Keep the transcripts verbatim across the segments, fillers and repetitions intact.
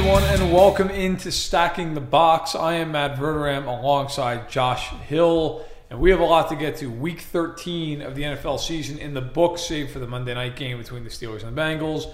everyone, and welcome into Stacking the Box. I am Matt Verderam alongside Josh Hill, and we have a lot to get to. Week thirteen of the N F L season in the books, save for the Monday night game between the Steelers and the Bengals.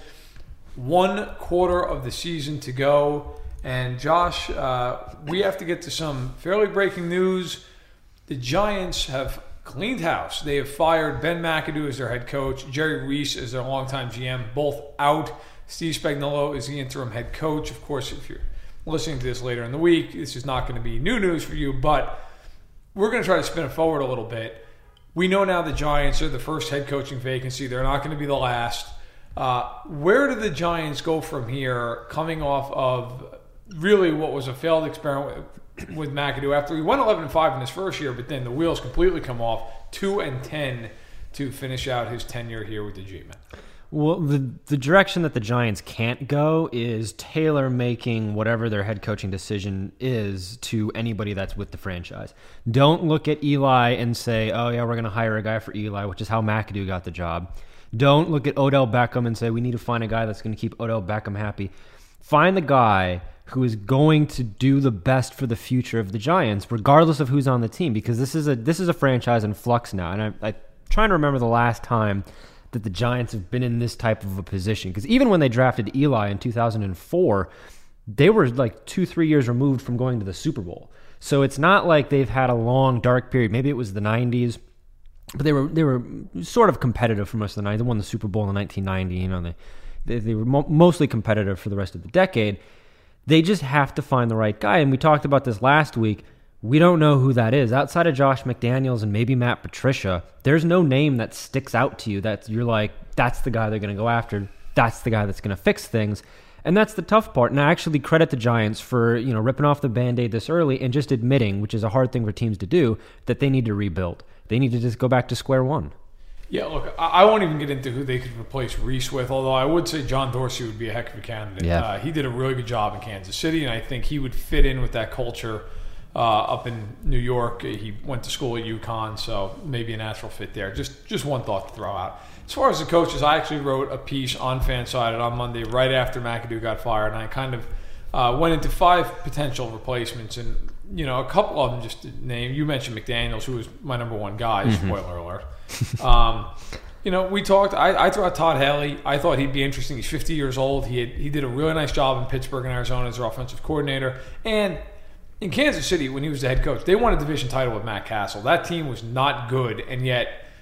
One quarter of the season to go, and Josh, uh, we have to get to some fairly breaking news. The Giants have cleaned house. They have fired Ben McAdoo as their head coach, Jerry Reese as their longtime G M, both out. Steve Spagnuolo is the interim head coach. Of course, if you're listening to this later in the week, this is not going to be new news for you, but we're going to try to spin it forward a little bit. We know now the Giants are the first head coaching vacancy. They're not going to be the last. Uh, where do the Giants go from here, coming off of really what was a failed experiment with, with McAdoo after he went eleven and five in his first year, but then the wheels completely come off, two and ten to finish out his tenure here with the G-Men? Well, the the direction that the Giants can't go is tailor making whatever their head coaching decision is to anybody that's with the franchise. Don't look at Eli and say, oh yeah, we're going to hire a guy for Eli, which is how McAdoo got the job. Don't look at Odell Beckham and say, we need to find a guy that's going to keep Odell Beckham happy. Find the guy who is going to do the best for the future of the Giants, regardless of who's on the team, because this is a this is a franchise in flux now. And I, I'm trying to remember the last time that the Giants have been in this type of a position. Because even when they drafted Eli in two thousand four, they were like two, three years removed from going to the Super Bowl. So it's not like they've had a long, dark period. Maybe it was the nineties, but they were they were sort of competitive for most of the nineties. They won the Super Bowl in nineteen ninety. You know, they they, they were mo- mostly competitive for the rest of the decade. They just have to find the right guy. And we talked about this last week. We don't know who that is. Outside of Josh McDaniels and maybe Matt Patricia, there's no name that sticks out to you that you're like, that's the guy they're going to go after. That's the guy that's going to fix things. And that's the tough part. And I actually credit the Giants for, you know, ripping off the Band-Aid this early and just admitting, which is a hard thing for teams to do, that they need to rebuild. They need to just go back to square one. Yeah, look, I won't even get into who they could replace Reese with, although I would say John Dorsey would be a heck of a candidate. Yeah. Uh, he did a really good job in Kansas City, and I think he would fit in with that culture Uh, up in New York. He went to school at UConn, so maybe a natural fit there. Just just one thought to throw out. As far as the coaches, I actually wrote a piece on Fansided on Monday right after McAdoo got fired, and I kind of uh, went into five potential replacements, and you know, a couple of them just to name. You mentioned McDaniels, who was my number one guy. Mm-hmm. Spoiler alert. um, you know, we talked. I, I threw out Todd Haley. I thought he'd be interesting. He's fifty years old. He had, he did a really nice job in Pittsburgh and Arizona as their offensive coordinator, and in Kansas City, when he was the head coach, they won a division title with Matt Castle. That team was not good, and yet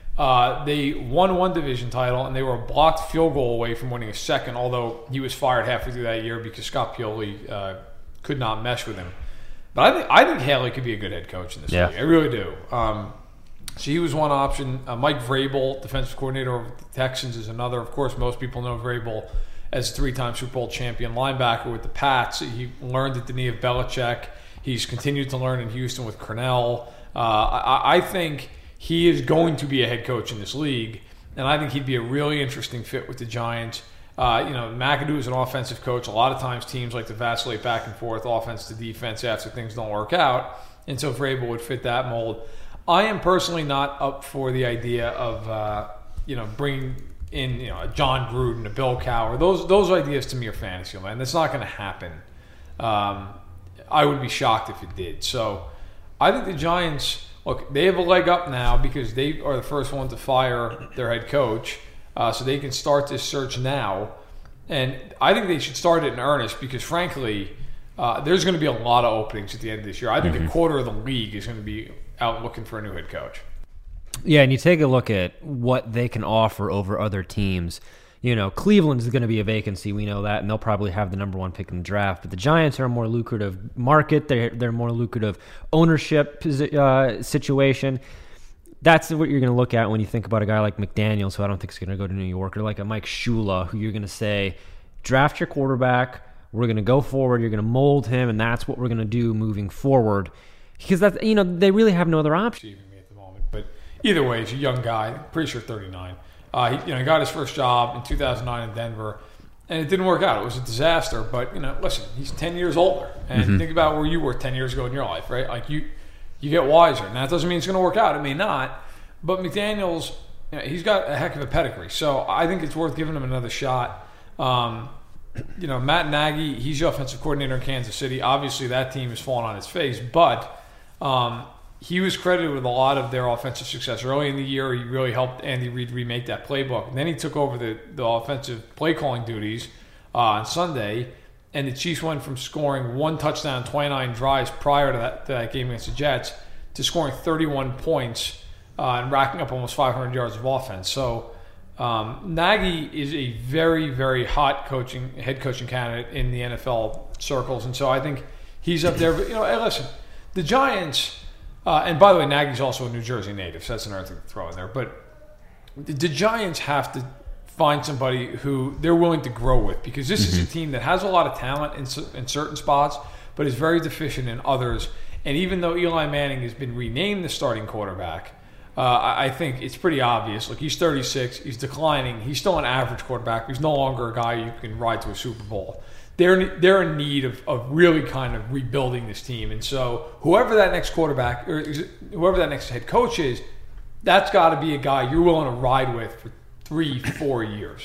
uh, they won one division title, and they were a blocked field goal away from winning a second, although he was fired halfway through that year because Scott Pioli uh, could not mesh with him. But I think I think Haley could be a good head coach in this yeah. league. I really do. Um, so he was one option. Uh, Mike Vrabel, defensive coordinator of the Texans, is another. Of course, most people know Vrabel as a three-time Super Bowl champion linebacker with the Pats. He learned at the knee of Belichick. He's continued to learn in Houston with Cornell. Uh, I, I think he is going to be a head coach in this league, and I think he'd be a really interesting fit with the Giants. Uh, you know, McAdoo is an offensive coach. A lot of times teams like to vacillate back and forth, offense to defense, after things don't work out, and so Vrabel would fit that mold. I am personally not up for the idea of, uh, you know, bringing in, you know, a John Gruden, a Bill Cowher. Those, those ideas to me are fantasy land. That's not going to happen. Um I would be shocked if it did. So I think the Giants, look, they have a leg up now because they are the first one to fire their head coach. Uh, so they can start this search now. And I think they should start it in earnest because, frankly, uh, there's going to be a lot of openings at the end of this year. I think mm-hmm. a quarter of the league is going to be out looking for a new head coach. Yeah, and you take a look at what they can offer over other teams. You know, Cleveland's going to be a vacancy. We know that, and they'll probably have the number one pick in the draft. But the Giants are a more lucrative market. They're, they're a more lucrative ownership uh, situation. That's what you're going to look at when you think about a guy like McDaniels, who I don't think is going to go to New York, or like a Mike Shula, who you're going to say, draft your quarterback. We're going to go forward. You're going to mold him, and that's what we're going to do moving forward. Because that's, you know, they really have no other option. Me at the moment, but either way, he's a young guy. Pretty sure thirty-nine. Uh, he, you know, he got his first job in two thousand nine in Denver, and it didn't work out. It was a disaster. But you know, listen, he's ten years older, and mm-hmm. think about where you were ten years ago in your life, right? Like you, you get wiser. Now that doesn't mean it's going to work out. It may not. But McDaniels, you know, he's got a heck of a pedigree, so I think it's worth giving him another shot. Um, you know, Matt Nagy, he's the offensive coordinator in Kansas City. Obviously, that team has fallen on its face, but um, he was credited with a lot of their offensive success. Early in the year, he really helped Andy Reid remake that playbook. And then he took over the, the offensive play calling duties uh, on Sunday, and the Chiefs went from scoring one touchdown, twenty-nine drives prior to that, to that game against the Jets, to scoring thirty-one points uh, and racking up almost five hundred yards of offense. So um, Nagy is a very, very hot coaching head coaching candidate in the N F L circles, and so I think he's up there. But you know, hey, listen, the Giants. Uh, and by the way, Nagy's also a New Jersey native, so that's another thing to throw in there. But the, the Giants have to find somebody who they're willing to grow with, because this mm-hmm. is a team that has a lot of talent in, in certain spots, but is very deficient in others. And even though Eli Manning has been renamed the starting quarterback, uh, I, I think it's pretty obvious. Look, he's thirty-six, he's declining, he's still an average quarterback. He's no longer a guy you can ride to a Super Bowl. They're they're in need of, of really kind of rebuilding this team, and so whoever that next quarterback or whoever that next head coach is, that's got to be a guy you're willing to ride with for three, four years.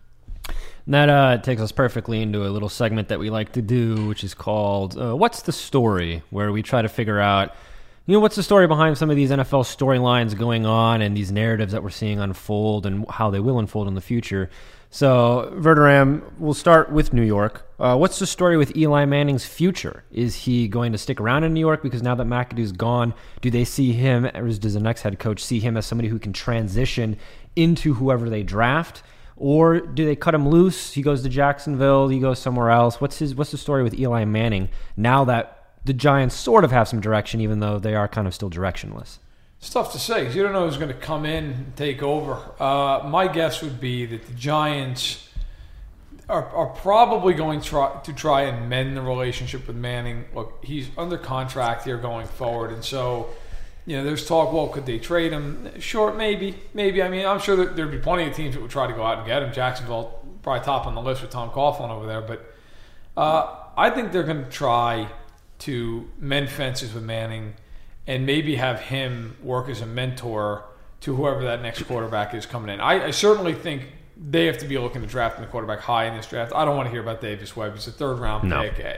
And that uh, takes us perfectly into a little segment that we like to do, which is called uh, "What's the Story?", where we try to figure out, you know, what's the story behind some of these N F L storylines going on and these narratives that we're seeing unfold and how they will unfold in the future. So, Verderam, we'll start with New York. Uh, what's the story with Eli Manning's future? Is he going to stick around in New York? Because now that McAdoo's gone, do they see him, or does the next head coach see him as somebody who can transition into whoever they draft? Or do they cut him loose? He goes to Jacksonville, he goes somewhere else. What's his? What's the story with Eli Manning now that the Giants sort of have some direction, even though they are kind of still directionless? It's tough to say because you don't know who's going to come in and take over. Uh, my guess would be that the Giants are, are probably going to try, to try and mend the relationship with Manning. Look, he's under contract here going forward, and so you know there's talk. Well, could they trade him? Sure, maybe, maybe. I mean, I'm sure that there'd be plenty of teams that would try to go out and get him. Jacksonville probably top on the list with Tom Coughlin over there, but uh, I think they're going to try to mend fences with Manning and maybe have him work as a mentor to whoever that next quarterback is coming in. I, I certainly think they have to be looking to draft a quarterback high in this draft. I don't want to hear about Davis Webb. He's a third-round no. pick.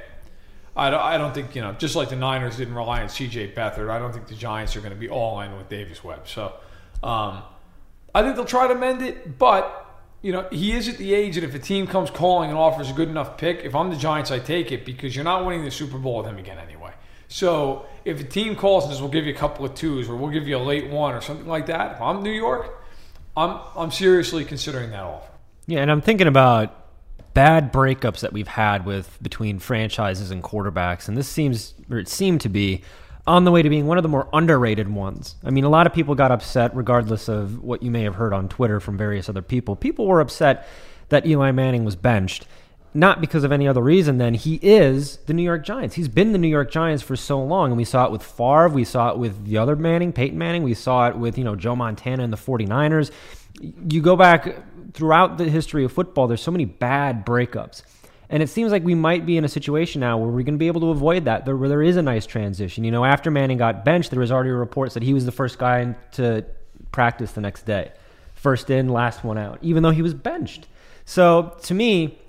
I don't, I don't think, you know, just like the Niners didn't rely on C J Beathard, I don't think the Giants are going to be all in with Davis Webb. So um, I think they'll try to mend it, but, you know, he is at the age that if a team comes calling and offers a good enough pick, if I'm the Giants, I take it because you're not winning the Super Bowl with him again anyway. So if a team calls and says, we'll give you a couple of twos or we'll give you a late one or something like that, if I'm New York, I'm I'm seriously considering that offer. Yeah, and I'm thinking about bad breakups that we've had with between franchises and quarterbacks, and this seems, or it seemed to be, on the way to being one of the more underrated ones. I mean, a lot of people got upset, regardless of what you may have heard on Twitter from various other people. People were upset that Eli Manning was benched. Not because of any other reason than he is the New York Giants. He's been the New York Giants for so long, and we saw it with Favre, we saw it with the other Manning, Peyton Manning, we saw it with, you know, Joe Montana and the forty-niners. You go back throughout the history of football, there's so many bad breakups. And it seems like we might be in a situation now where we're going to be able to avoid that, where there is a nice transition. You know, after Manning got benched, there was already reports that he was the first guy to practice the next day. First in, last one out, even though he was benched. So, to me,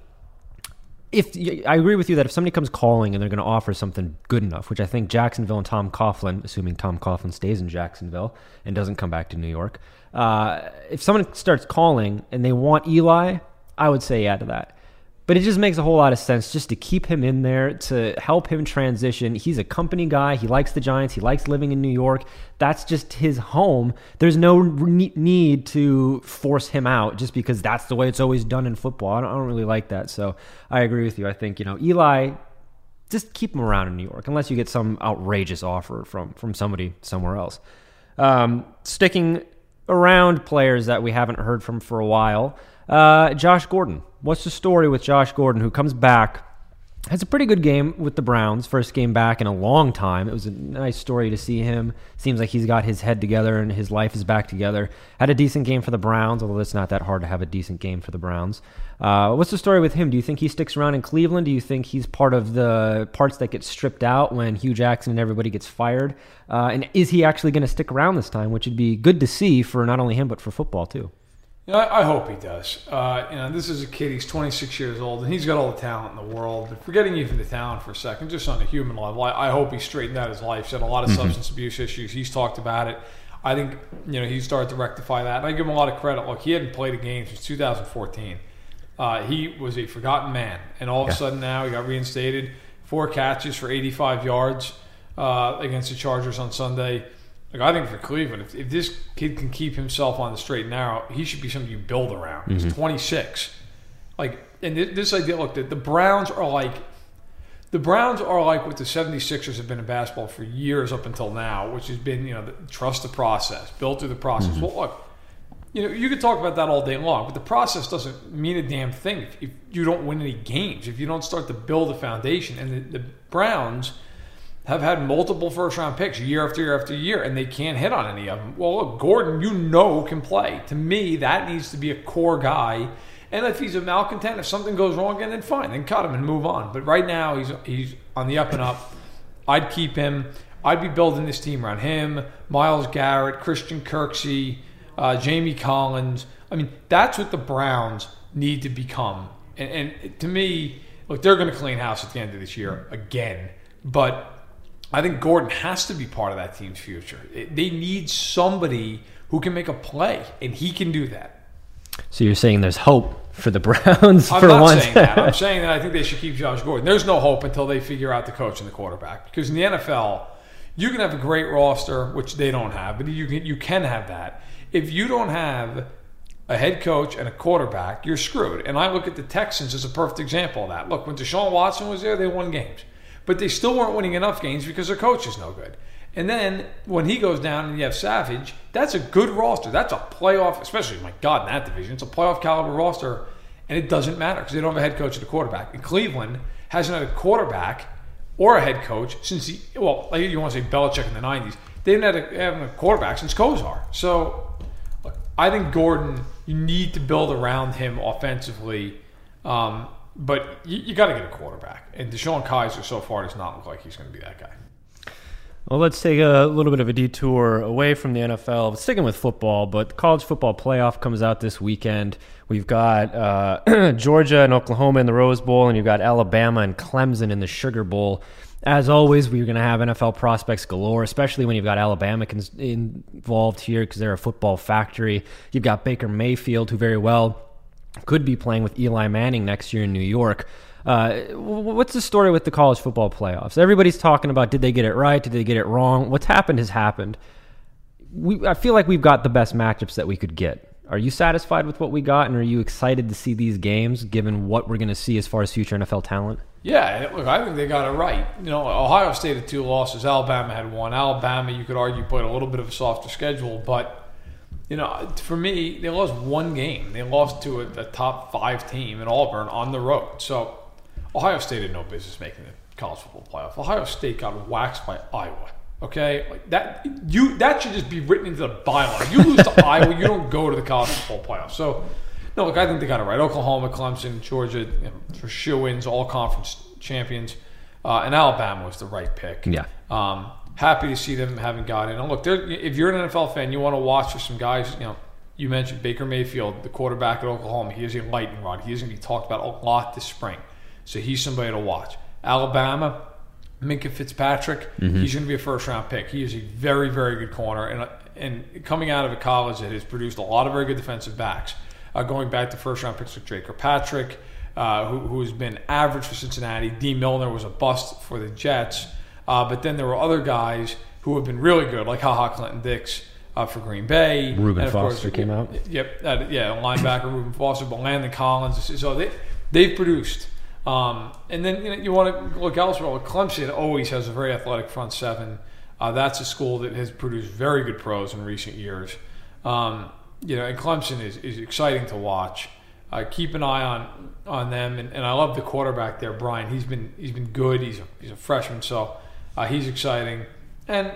If I agree with you that if somebody comes calling and they're going to offer something good enough, which I think Jacksonville and Tom Coughlin, assuming Tom Coughlin stays in Jacksonville and doesn't come back to New York, uh, if someone starts calling and they want Eli, I would say yeah to that. But it just makes a whole lot of sense just to keep him in there, to help him transition. He's a company guy. He likes the Giants. He likes living in New York. That's just his home. There's no re- need to force him out just because that's the way it's always done in football. I don't, I don't really like that. So I agree with you. I think, you know, Eli, just keep him around in New York unless you get some outrageous offer from, from somebody somewhere else. Um, sticking around players that we haven't heard from for a while, uh, Josh Gordon. What's the story with Josh Gordon, who comes back, has a pretty good game with the Browns, first game back in a long time. It was a nice story to see him. Seems like he's got his head together and his life is back together. Had a decent game for the Browns, although it's not that hard to have a decent game for the Browns. Uh, what's the story with him? Do you think he sticks around in Cleveland? Do you think he's part of the parts that get stripped out when Hugh Jackson and everybody gets fired? Uh, and is he actually going to stick around this time, which would be good to see for not only him but for football too? You know, I, I hope he does. Uh, you know, this is a kid. He's twenty-six years old, and he's got all the talent in the world. But forgetting even the talent for a second, just on a human level, I, I hope he straightened out his life. He's had a lot of mm-hmm. substance abuse issues. He's talked about it. I think, you know, he started to rectify that. And I give him a lot of credit. Look, he hadn't played a game since two thousand fourteen. Uh, he was a forgotten man, and all of yeah. a sudden now he got reinstated. Four catches for eighty-five yards uh, against the Chargers on Sunday. Like, I think for Cleveland, if, if this kid can keep himself on the straight and narrow, he should be something you build around. Mm-hmm. He's twenty-six. Like, and this idea, look, the, the Browns are like, the Browns are like what the seventy-sixers have been in basketball for years up until now, which has been, you know, the, trust the process, build through the process. Mm-hmm. Well, look, you know, you could talk about that all day long, but the process doesn't mean a damn thing if, if you don't win any games, if you don't start to build a foundation. And the, the Browns have had multiple first-round picks year after year after year, and they can't hit on any of them. Well, look, Gordon, you know, can play. To me, that needs to be a core guy. And if he's a malcontent, if something goes wrong again, then fine, then cut him and move on. But right now, he's he's on the up and up. I'd keep him. I'd be building this team around him, Myles Garrett, Christian Kirksey, uh, Jamie Collins. I mean, that's what the Browns need to become. And, and to me, look, they're going to clean house at the end of this year again. But I think Gordon has to be part of that team's future. They need somebody who can make a play, and he can do that. So you're saying there's hope for the Browns I'm for not once? saying that. I'm saying that I think they should keep Josh Gordon. There's no hope until they figure out the coach and the quarterback. Because in the N F L, you can have a great roster, which they don't have, but you can, you can have that. If you don't have a head coach and a quarterback, you're screwed. And I look at the Texans as a perfect example of that. Look, when Deshaun Watson was there, they won games. But they still weren't winning enough games because their coach is no good. And then when he goes down and you have Savage, that's a good roster. That's a playoff, especially, my God, in that division. It's a playoff caliber roster, and it doesn't matter because they don't have a head coach and a quarterback. And Cleveland hasn't had a quarterback or a head coach since, he, well, like you want to say Belichick in the nineties. They didn't have a, have a quarterback since Kozar. So look, I think Gordon, you need to build around him offensively. Um, But you, you got to get a quarterback. And Deshaun Kaiser so far does not look like he's going to be that guy. Well, let's take a little bit of a detour away from the N F L, sticking with football, but the college football playoff comes out this weekend. We've got uh, Georgia and Oklahoma in the Rose Bowl, and you've got Alabama and Clemson in the Sugar Bowl. As always, we're going to have N F L prospects galore, especially when you've got Alabama involved here because they're a football factory. You've got Baker Mayfield, who very well could be playing with Eli Manning next year in New York. Uh, what's the story with the college football playoffs? Everybody's talking about, did they get it right? Did they get it wrong? What's happened has happened. We, I feel like we've got the best matchups that we could get. Are you satisfied with what we got, and are you excited to see these games, given what we're going to see as far as future N F L talent? Yeah, look, I think they got it right. You know, Ohio State had two losses. Alabama had one. Alabama, you could argue, played a little bit of a softer schedule, but you know, for me, they lost one game. They lost to a, a top five team in Auburn on the road. So Ohio State had no business making the college football playoff. Ohio State got waxed by Iowa. Okay, like that. You that should just be written into the byline. You lose to Iowa, you don't go to the college football playoff. So, no, look, I think they got it right. Oklahoma, Clemson, Georgia, you know, for shoo-ins, all conference champions, uh, and Alabama was the right pick. Yeah. Um, Happy to see them having got in. And look, if you're an N F L fan, you want to watch for some guys. You know, you mentioned Baker Mayfield, the quarterback at Oklahoma. He is a lightning rod. He is going to be talked about a lot this spring. So he's somebody to watch. Alabama, Minkah Fitzpatrick. Mm-hmm. He's going to be a first-round pick. He is a very, very good corner. And and coming out of a college that has produced a lot of very good defensive backs. Uh, going back to first-round picks like Drake Kirkpatrick, uh, who, who has been average for Cincinnati. D. Milner was a bust for the Jets. Uh, but then there were other guys who have been really good, like HaHa Clinton-Dix uh, for Green Bay. Reuben and Foster course, came out. Yep, uh, yeah, linebacker Reuben Foster, but Landon Collins. So they, they've produced. Um, and then you know, you want to look elsewhere. Well, Clemson always has a very athletic front seven. Uh, that's a school that has produced very good pros in recent years. Um, you know, and Clemson is, is exciting to watch. Uh, keep an eye on on them, and, and I love the quarterback there, Brian. He's been he's been good. He's a, he's a freshman, so. Uh, he's exciting. And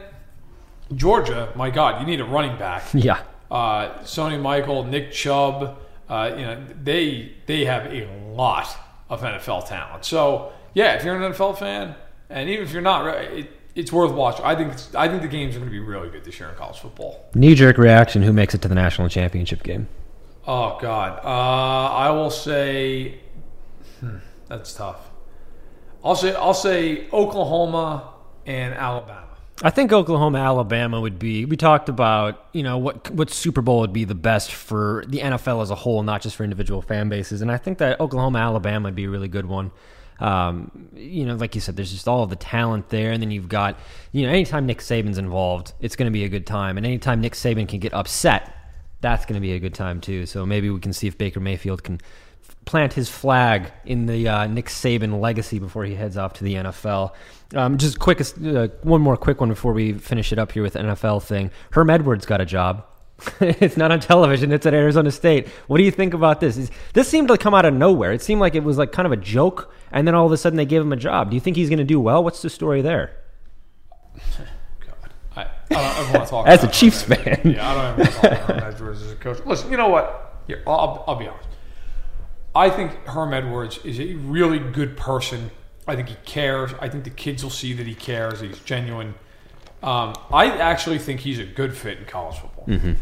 Georgia, my God, you need a running back. Yeah. Uh, Sonny Michael, Nick Chubb, uh, you know, they they have a lot of N F L talent. So, yeah, if you're an N F L fan, and even if you're not, it, it's worth watching. I think it's, I think the games are going to be really good this year in college football. Knee-jerk reaction, who makes it to the national championship game? Oh God, uh, I will say hmm, that's tough. I'll say I'll say Oklahoma and Alabama. I think Oklahoma, Alabama would be. We talked about, you know, what what Super Bowl would be the best for the N F L as a whole, not just for individual fan bases. And I think that Oklahoma, Alabama would be a really good one. Um, you know, like you said, there's just all of the talent there, and then you've got, you know, anytime Nick Saban's involved, it's going to be a good time. And anytime Nick Saban can get upset, that's going to be a good time too. So maybe we can see if Baker Mayfield can plant his flag in the uh, Nick Saban legacy before he heads off to the N F L. Um, just quickest, uh, one more quick one before we finish it up here with the N F L thing. Herm Edwards got a job. It's not on television. It's at Arizona State. What do you think about this? Is, this seemed to come out of nowhere. It seemed like it was like kind of a joke, and then all of a sudden they gave him a job. Do you think he's going to do well? What's the story there? God, I, I don't ever want to talk. As about a Chiefs Herm fan, yeah, I don't ever want to talk about Herm Edwards as a coach. Listen, you know what? Here, I'll, I'll be honest. I think Herm Edwards is a really good person. I think he cares. I think the kids will see that he cares. He's genuine. Um, I actually think he's a good fit in college football. Mm-hmm.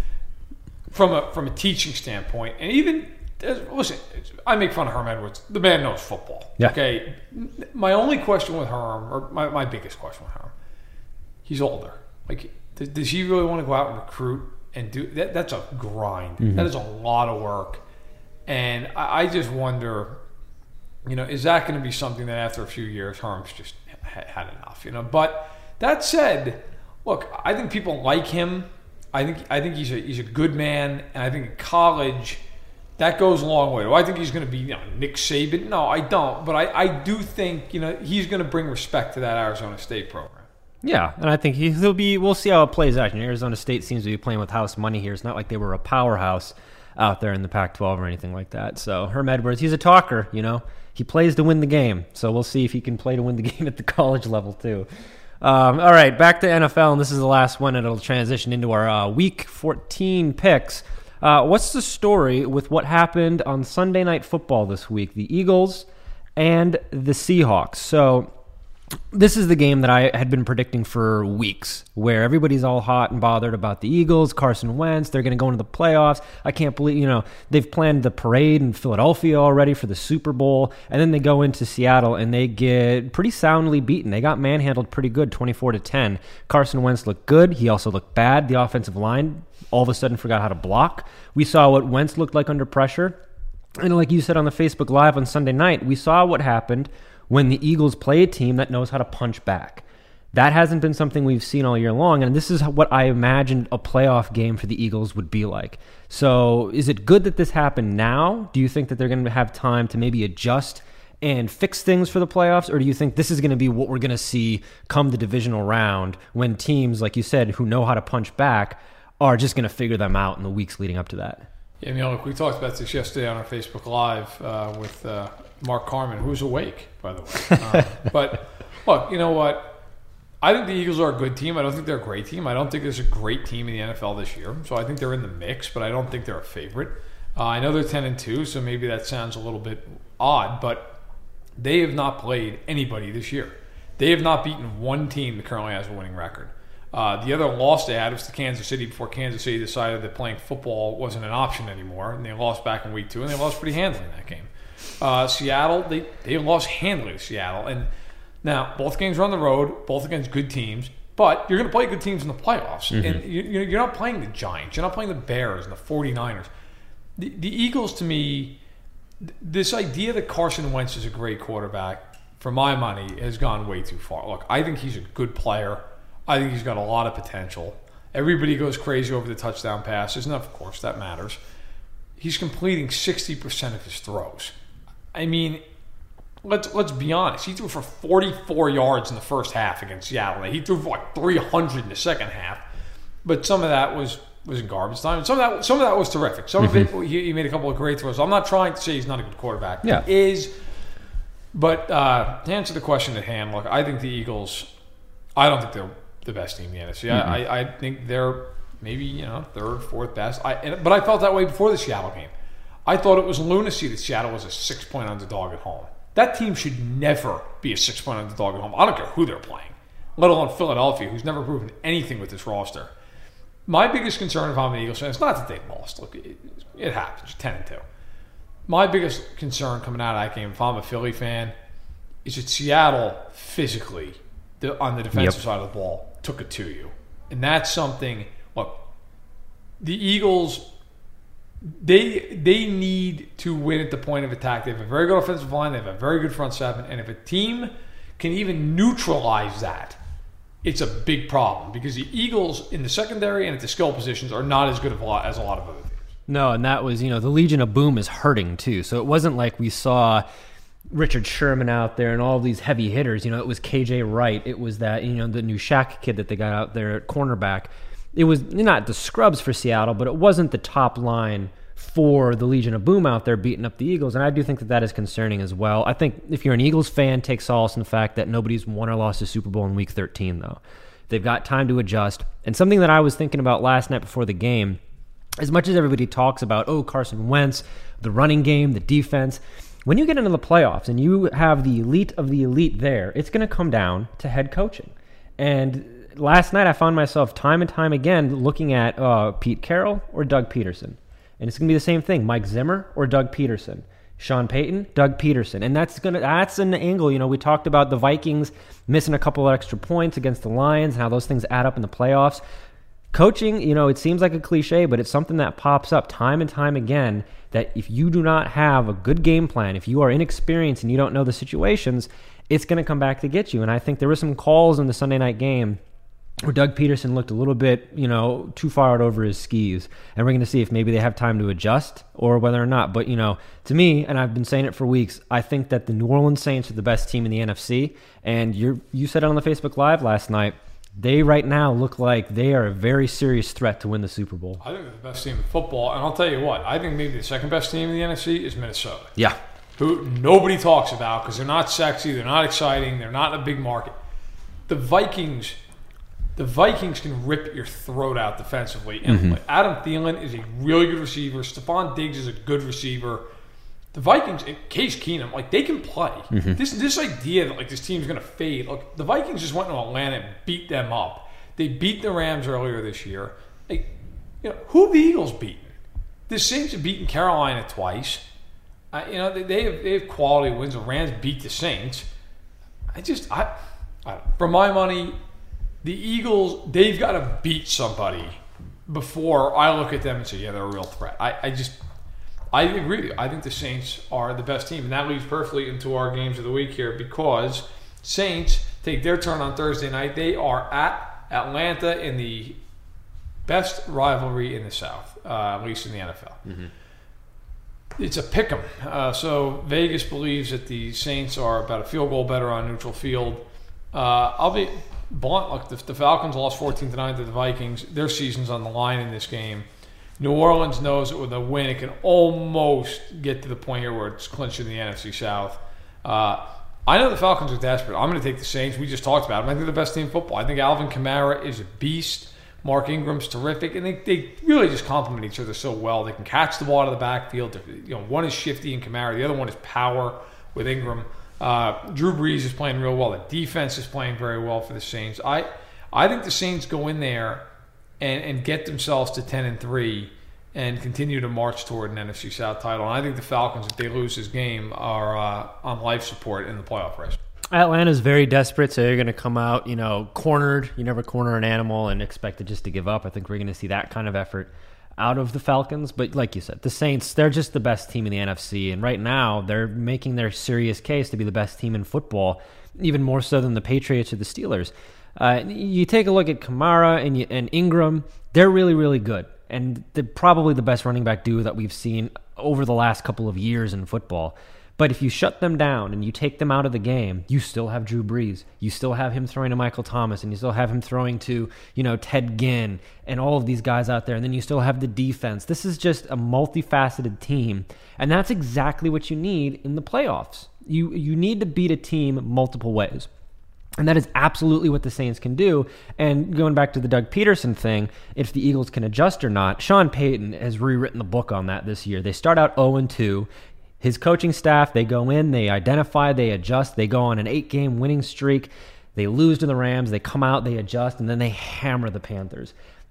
From a from a teaching standpoint, and even listen, I make fun of Herm Edwards. The man knows football. Yeah. Okay. My only question with Herm, or my, my biggest question with Herm, he's older. Like, does, does he really want to go out and recruit and do that? That's a grind. Mm-hmm. That is a lot of work, and I, I just wonder, you know, is that going to be something that after a few years, Herm's just had enough? You know. But that said, look, I think people like him. I think I think he's a he's a good man, and I think in college that goes a long way. Do I think he's going to be, you know, Nick Saban? No, I don't. But I, I do think, you know, he's going to bring respect to that Arizona State program. Yeah, and I think he, he'll be. We'll see how it plays out. You know, Arizona State seems to be playing with house money here. It's not like they were a powerhouse out there in the Pac twelve or anything like that. So Herm Edwards, he's a talker. You know, he plays to win the game. So we'll see if he can play to win the game at the college level too. Um, all right, back to N F L, and this is the last one, and it'll transition into our uh, Week fourteen picks. Uh, what's the story with what happened on Sunday Night Football this week? The Eagles and the Seahawks. So this is the game that I had been predicting for weeks, where everybody's all hot and bothered about the Eagles, Carson Wentz. They're going to go into the playoffs. I can't believe, you know, they've planned the parade in Philadelphia already for the Super Bowl, and then they go into Seattle and they get pretty soundly beaten. They got manhandled pretty good, twenty-four to ten. Carson Wentz looked good. He also looked bad. The offensive line all of a sudden forgot how to block. We saw what Wentz looked like under pressure. And like you said on the Facebook Live on Sunday night, we saw what happened when the Eagles play a team that knows how to punch back. That hasn't been something we've seen all year long, and this is what I imagined a playoff game for the Eagles would be like. So is it good that this happened now? Do you think that they're going to have time to maybe adjust and fix things for the playoffs, or do you think this is going to be what we're going to see come the divisional round when teams, like you said, who know how to punch back are just going to figure them out in the weeks leading up to that? Yeah, I mean, look, we talked about this yesterday on our Facebook Live uh, with uh, Mark Carman, who's awake, by the way. Um, but, look, you know what? I think the Eagles are a good team. I don't think they're a great team. I don't think there's a great team in the N F L this year. So I think they're in the mix, but I don't think they're a favorite. Uh, I know they're ten and two, so maybe that sounds a little bit odd, but they have not played anybody this year. They have not beaten one team that currently has a winning record. Uh, the other loss they had was to Kansas City before Kansas City decided that playing football wasn't an option anymore, and they lost back in week two, and they lost pretty handily in that game. Uh, Seattle, they, they lost handily to Seattle. And now, both games are on the road, both against good teams, but you're going to play good teams in the playoffs. Mm-hmm. And you, you're not playing the Giants. You're not playing the Bears and the 49ers. The, the Eagles, to me, this idea that Carson Wentz is a great quarterback, for my money, has gone way too far. Look, I think he's a good player. I think he's got a lot of potential. Everybody goes crazy over the touchdown passes, and of course that matters. He's completing sixty percent of his throws. I mean, let's let's be honest. He threw for forty-four yards in the first half against Seattle. He threw for like three hundred in the second half, but some of that was was in garbage time. Some of that some of that was terrific. Some mm-hmm. of it he, he made a couple of great throws. I'm not trying to say he's not a good quarterback. Yeah. He is. But uh, to answer the question at hand, look, I think the Eagles. I don't think they're the best team in the N F C. Mm-hmm. I, I think they're maybe, you know, third, fourth best. I, and, but I felt that way before the Seattle game. I thought it was lunacy that Seattle was a six-point underdog at home. That team should never be a six-point underdog at home. I don't care who they're playing, let alone Philadelphia, who's never proven anything with this roster. my biggest concern if I'm an Eagles fan, it's not that they lost. Look, it, it happens, ten and two. My biggest concern coming out of that game, if I'm a Philly fan, is that Seattle physically, the, on the defensive yep. side of the ball, took it to you. And that's something, look, the Eagles, they they need to win at the point of attack. They have a very good offensive line. They have a very good front seven. And if a team can even neutralize that, it's a big problem because the Eagles in the secondary and at the skill positions are not as good as a lot, as a lot of other teams. No, and that was, you know, the Legion of Boom is hurting too. So it wasn't like we saw Richard Sherman out there and all these heavy hitters. You know, it was K J Wright. It was that, you know, the new Shaq kid that they got out there at cornerback. It was not the scrubs for Seattle, but it wasn't the top line for the Legion of Boom out there beating up the Eagles, and I do think that that is concerning as well. I think if you're an Eagles fan, take solace in the fact that nobody's won or lost a Super Bowl in Week thirteen, though. They've got time to adjust. And something that I was thinking about last night before the game, as much as everybody talks about, oh, Carson Wentz, the running game, the defense, when you get into the playoffs and you have the elite of the elite there, it's going to come down to head coaching. And last night I found myself time and time again looking at uh, Pete Carroll or Doug Peterson. And it's going to be the same thing, Mike Zimmer or Doug Peterson. Sean Payton, Doug Peterson. And that's gonna that's an angle. You know, we talked about the Vikings missing a couple of extra points against the Lions and how those things add up in the playoffs. Coaching, you know, it seems like a cliche, but it's something that pops up time and time again that if you do not have a good game plan, if you are inexperienced and you don't know the situations, it's going to come back to get you. And I think there were some calls in the Sunday night game where Doug Peterson looked a little bit, you know, too far out over his skis. And we're going to see if maybe they have time to adjust or whether or not. But, you know, to me, and I've been saying it for weeks, I think that the New Orleans Saints are the best team in the N F C. And you you said it on the Facebook Live last night. They right now look like they are a very serious threat to win the Super Bowl. I think they're the best team in football. And I'll tell you what, I think maybe the second best team in the N F C is Minnesota. Yeah. Who nobody talks about because they're not sexy, they're not exciting, they're not in a big market. The Vikings... The Vikings can rip your throat out defensively. And mm-hmm. Adam Thielen is a really good receiver. Stephon Diggs is a good receiver. The Vikings, and Case Keenum, like they can play. Mm-hmm. This this idea that like this team's going to fade. Look, the Vikings just went to Atlanta and beat them up. They beat the Rams earlier this year. Like, you know, who have the Eagles beaten? The Saints have beaten Carolina twice. Uh, you know, they, they have they have quality wins. The Rams beat the Saints. I just, I, I for my money. The Eagles, they've got to beat somebody before I look at them and say, yeah, they're a real threat. I, I just, I agree with you. I think the Saints are the best team. And that leads perfectly into our games of the week here because Saints take their turn on Thursday night. They are at Atlanta in the best rivalry in the South, uh, at least in the N F L. Mm-hmm. It's a pick 'em. Uh, so Vegas believes that the Saints are about a field goal better on neutral field. Uh, I'll be... blunt, look, the, the Falcons lost fourteen to nine to the Vikings. Their season's on the line in this game. New Orleans knows that with a win, it can almost get to the point here where it's clinched in the N F C South. Uh, I know the Falcons are desperate. I'm going to take the Saints. We just talked about them. I think they're the best team in football. I think Alvin Kamara is a beast. Mark Ingram's terrific. And they, they really just complement each other so well. They can catch the ball out of the backfield. You know, one is shifty in Kamara. The other one is power with Ingram. Uh, Drew Brees is playing real well. The defense is playing very well for the Saints. I I think the Saints go in there and, and get themselves to ten and three and continue to march toward an N F C South title. And I think the Falcons, if they lose this game, are uh, on life support in the playoff race. Atlanta's very desperate, so they're going to come out, you know, cornered. You never corner an animal and expect it just to give up. I think we're going to see that kind of effort out of the Falcons. But like you said, the Saints, they're just the best team in the N F C. And right now, they're making their serious case to be the best team in football, even more so than the Patriots or the Steelers. Uh, you take a look at Kamara and, you, and Ingram, they're really, really good. And they're probably the best running back duo that we've seen over the last couple of years in football. But if you shut them down and you take them out of the game, you still have Drew Brees. You still have him throwing to Michael Thomas, and you still have him throwing to, you know, Ted Ginn and all of these guys out there. And then you still have the defense. This is just a multifaceted team, and that's exactly what you need in the playoffs. You you need to beat a team multiple ways. And that is absolutely what the Saints can do. And going back to the Doug Peterson thing, if the Eagles can adjust or not, Sean Payton has rewritten the book on that this year. They start out oh and two. His coaching staff, they go in, they identify, they adjust, they go on an eight-game winning streak, they lose to the Rams, they come out, they adjust, and then they hammer the Panthers.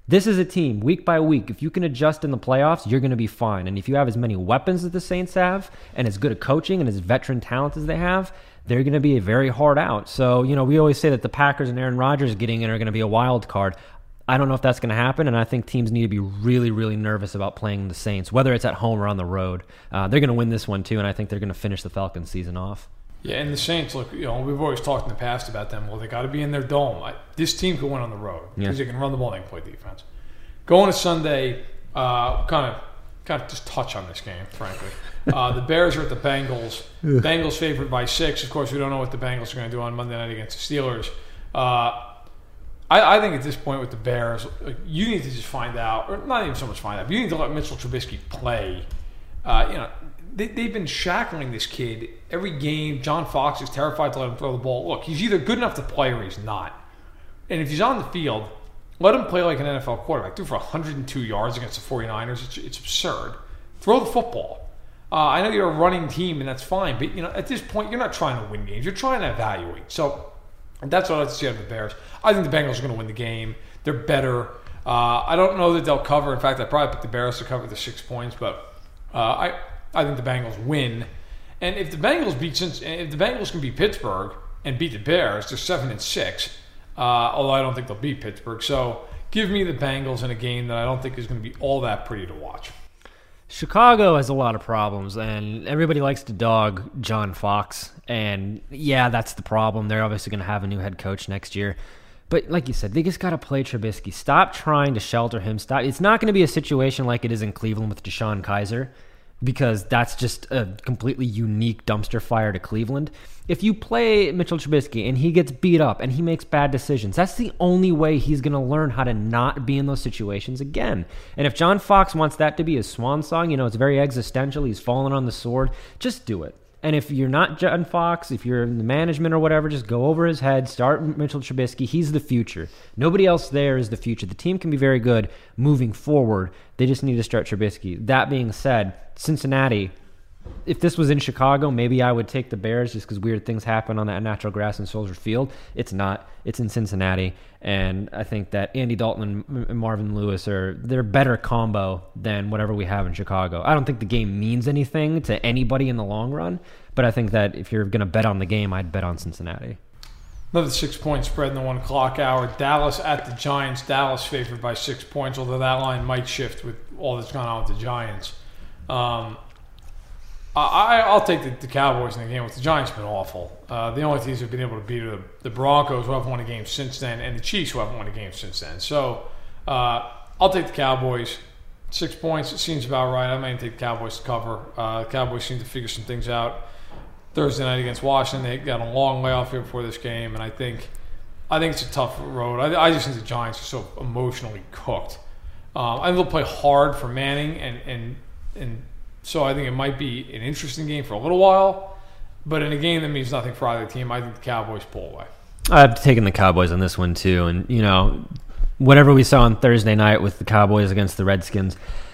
This is a team, week by week. If you can adjust in the playoffs, you're going to be fine. And if you have as many weapons as the Saints have, and as good a coaching and as veteran talent as they have, they're going to be a very hard out. So, you know, we always say that the Packers and Aaron Rodgers getting in are going to be a wild card. I don't know if that's going to happen, and I think teams need to be really, really nervous about playing the Saints, whether it's at home or on the road. Uh, they're going to win this one, too, and I think they're going to finish the Falcons season off. Yeah, and the Saints, look, you know, we've always talked in the past about them. Well, they got to be in their dome. I, this team can win on the road because Yeah. they can run the ball, they can play defense. Going to Sunday, uh, kind of, kind of just touch on this game, frankly. Uh, the Bears are at the Bengals. Bengals favored by six. Of course, we don't know what the Bengals are going to do on Monday night against the Steelers. Uh, I, I think at this point with the Bears, you need to just find out, or not even so much find out, but you need to let Mitchell Trubisky play. Uh, you know, they, they've been shackling this kid every game. John Fox is terrified to let him throw the ball. Look, he's either good enough to play or he's not. And if he's on the field, let him play like an N F L quarterback. Do for one hundred two yards against the 49ers. It's, it's absurd. Throw the football. Uh, I know you're a running team, and that's fine. But, you know, at this point, you're not trying to win games. You're trying to evaluate. So that's what I like to see out of the Bears. I think the Bengals are going to win the game. They're better. Uh, I don't know that they'll cover. In fact, I probably picked the Bears to cover the six points. But uh, I I think the Bengals win. And if the Bengals beat if the Bengals can beat Pittsburgh and beat the Bears, they're seven and six. Uh, although I don't think they'll beat Pittsburgh. So give me the Bengals in a game that I don't think is going to be all that pretty to watch. Chicago has a lot of problems, and everybody likes to dog John Fox. And, yeah, that's the problem. They're obviously going to have a new head coach next year. But, like you said, they just got to play Trubisky. Stop trying to shelter him. Stop. It's not going to be a situation like it is in Cleveland with Deshaun Kaiser, because that's just a completely unique dumpster fire to Cleveland. If you play Mitchell Trubisky and he gets beat up and he makes bad decisions, that's the only way he's going to learn how to not be in those situations again. And if John Fox wants that to be his swan song, you know, it's very existential, he's fallen on the sword, just do it. And if you're not John Fox, if you're in the management or whatever, just go over his head, start Mitchell Trubisky. He's the future. Nobody else there is the future. The team can be very good moving forward. They just need to start Trubisky. That being said, Cincinnati, if this was in Chicago, maybe I would take the Bears just because weird things happen on that natural grass in Soldier Field. It's not. It's in Cincinnati. And I think that Andy Dalton and Marvin Lewis are they're a better combo than whatever we have in Chicago. I don't think the game means anything to anybody in the long run, but I think that if you're going to bet on the game, I'd bet on Cincinnati. Another six-point spread in the one o'clock hour. Dallas at the Giants. Dallas favored by six points, although that line might shift with all that's gone on with the Giants. Um, I, I'll take the, the Cowboys in the game. With the Giants have been awful. Uh, the only teams who have been able to beat are the, the Broncos, who haven't won a game since then, and the Chiefs, who haven't won a game since then. So uh, I'll take the Cowboys. Six points, it seems about right. I might take the Cowboys to cover. Uh, the Cowboys seem to figure some things out. Thursday night against Washington, they got a long way off here before this game, and I think I think it's a tough road. I, I just think the Giants are so emotionally cooked. Um, I think they'll play hard for Manning, and, and and so I think it might be an interesting game for a little while, but in a game that means nothing for either team, I think the Cowboys pull away. I've taken the Cowboys on this one too, and you know, whatever we saw on Thursday night with the Cowboys against the Redskins,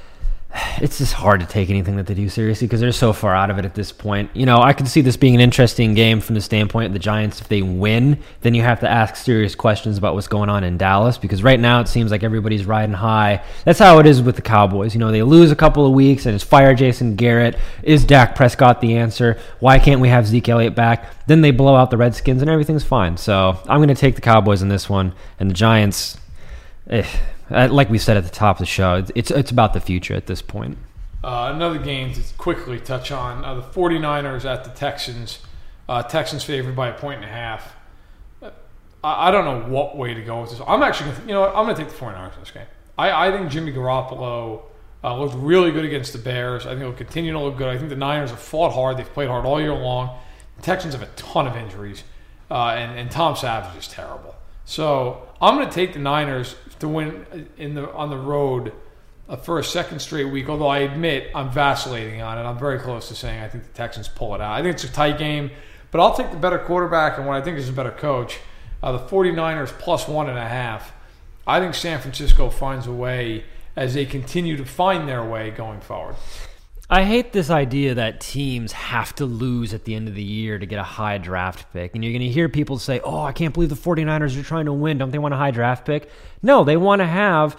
it's just hard to take anything that they do seriously because they're so far out of it at this point. You know, I could see this being an interesting game from the standpoint of the Giants. If they win, then you have to ask serious questions about what's going on in Dallas because right now it seems like everybody's riding high. That's how it is with the Cowboys. You know, they lose a couple of weeks and it's fire Jason Garrett. Is Dak Prescott the answer? Why can't we have Zeke Elliott back? Then they blow out the Redskins and everything's fine. So I'm going to take the Cowboys in this one. And the Giants, eh, like we said at the top of the show, it's it's about the future at this point. Uh, another game to quickly touch on, uh, the 49ers at the Texans. Uh, Texans favored by a point and a half. Uh, I, I don't know what way to go with this. I'm actually, gonna, you know what, I'm going to take the 49ers in this game. I, I think Jimmy Garoppolo uh, looked really good against the Bears. I think he'll continue to look good. I think the Niners have fought hard. They've played hard all year long. The Texans have a ton of injuries, uh, and, and Tom Savage is terrible. So I'm going to take the Niners to win in the on the road uh, for a second straight week, although I admit I'm vacillating on it. I'm very close to saying I think the Texans pull it out. I think it's a tight game, but I'll take the better quarterback and what I think is a better coach. Uh, the 49ers plus one and a half. I think San Francisco finds a way as they continue to find their way going forward. I hate this idea that teams have to lose at the end of the year to get a high draft pick. And you're going to hear people say, oh, I can't believe the 49ers are trying to win. Don't they want a high draft pick? No, they want to have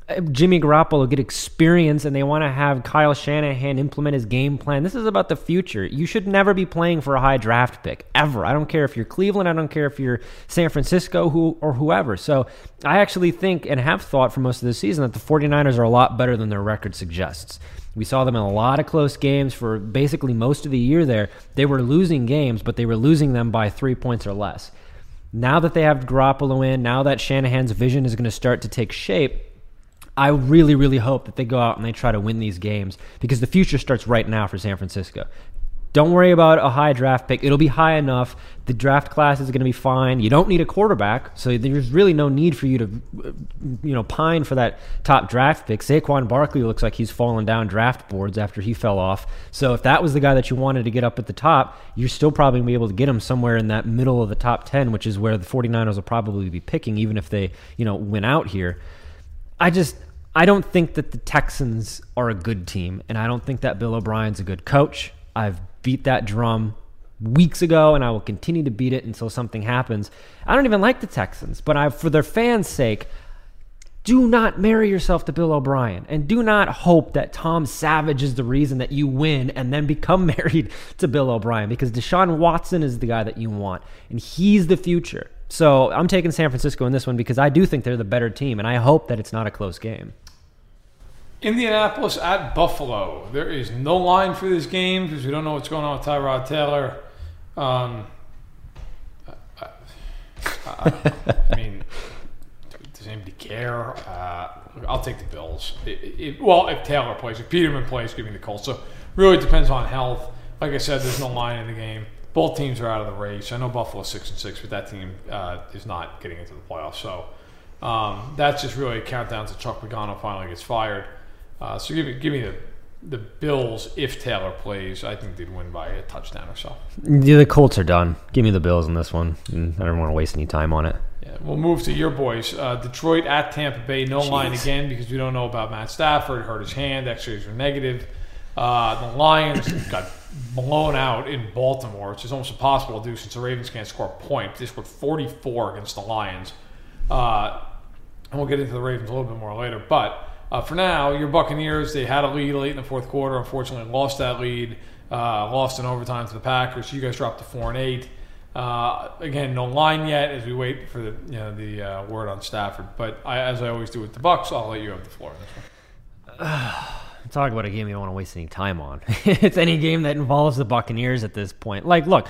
Jimmy Garoppolo get experience and they want to have Kyle Shanahan implement his game plan. This is about the future. You should never be playing for a high draft pick, ever. I don't care if you're Cleveland. I don't care if you're San Francisco who or whoever. So I actually think and have thought for most of the season that the 49ers are a lot better than their record suggests. We saw them in a lot of close games for basically most of the year there. They were losing games, but they were losing them by three points or less. Now that they have Garoppolo in, now that Shanahan's vision is going to start to take shape, I really, really hope that they go out and they try to win these games because the future starts right now for San Francisco. Don't worry about a high draft pick. It'll be high enough. The draft class is going to be fine. You don't need a quarterback, so there's really no need for you to, you know, pine for that top draft pick. Saquon Barkley looks like he's fallen down draft boards after he fell off. So if that was the guy that you wanted to get up at the top, you're still probably going to be able to get him somewhere in that middle of the top ten, which is where the 49ers will probably be picking, even if they, you know, win out here. I just... I don't think that the Texans are a good team, and I don't think that Bill O'Brien's a good coach. I've beat that drum weeks ago, and I will continue to beat it until something happens. I don't even like the Texans, but I, for their fans' sake, do not marry yourself to Bill O'Brien, and do not hope that Tom Savage is the reason that you win and then become married to Bill O'Brien, because Deshaun Watson is the guy that you want, and he's the future. So I'm taking San Francisco in this one because I do think they're the better team, and I hope that it's not a close game. Indianapolis at Buffalo. There is no line for this game because we don't know what's going on with Tyrod Taylor. Um, I, I, I mean, does anybody care? Uh, I'll take the Bills. It, it, well, if Taylor plays, if Peterman plays, give me the Colts. So really depends on health. Like I said, there's no line in the game. Both teams are out of the race. I know Buffalo's six and six, but that team uh, is not getting into the playoffs. So um, that's just really a countdown to Chuck Pagano finally gets fired. Uh, so give me, give me the the Bills if Taylor plays. I think they'd win by a touchdown or so. Yeah, the Colts are done. Give me the Bills in this one. I don't want to waste any time on it. Yeah, we'll move to your boys. Uh, Detroit at Tampa Bay. No Jeez. line again because we don't know about Matt Stafford. Hurt his hand. X-rays are negative. Uh, the Lions got blown out in Baltimore, which is almost impossible to do since the Ravens can't score a point. They scored forty-four against the Lions. Uh, and we'll get into the Ravens a little bit more later. But Uh, for now, your Buccaneers, they had a lead late in the fourth quarter. Unfortunately, lost that lead. Uh, lost in overtime to the Packers. You guys dropped to four and eight. Uh, again, no line yet as we wait for the you know the uh, word on Stafford. But I, as I always do with the Bucs, I'll let you have the floor on this one. Talk about a game you don't want to waste any time on. It's any game that involves the Buccaneers at this point. Like, look,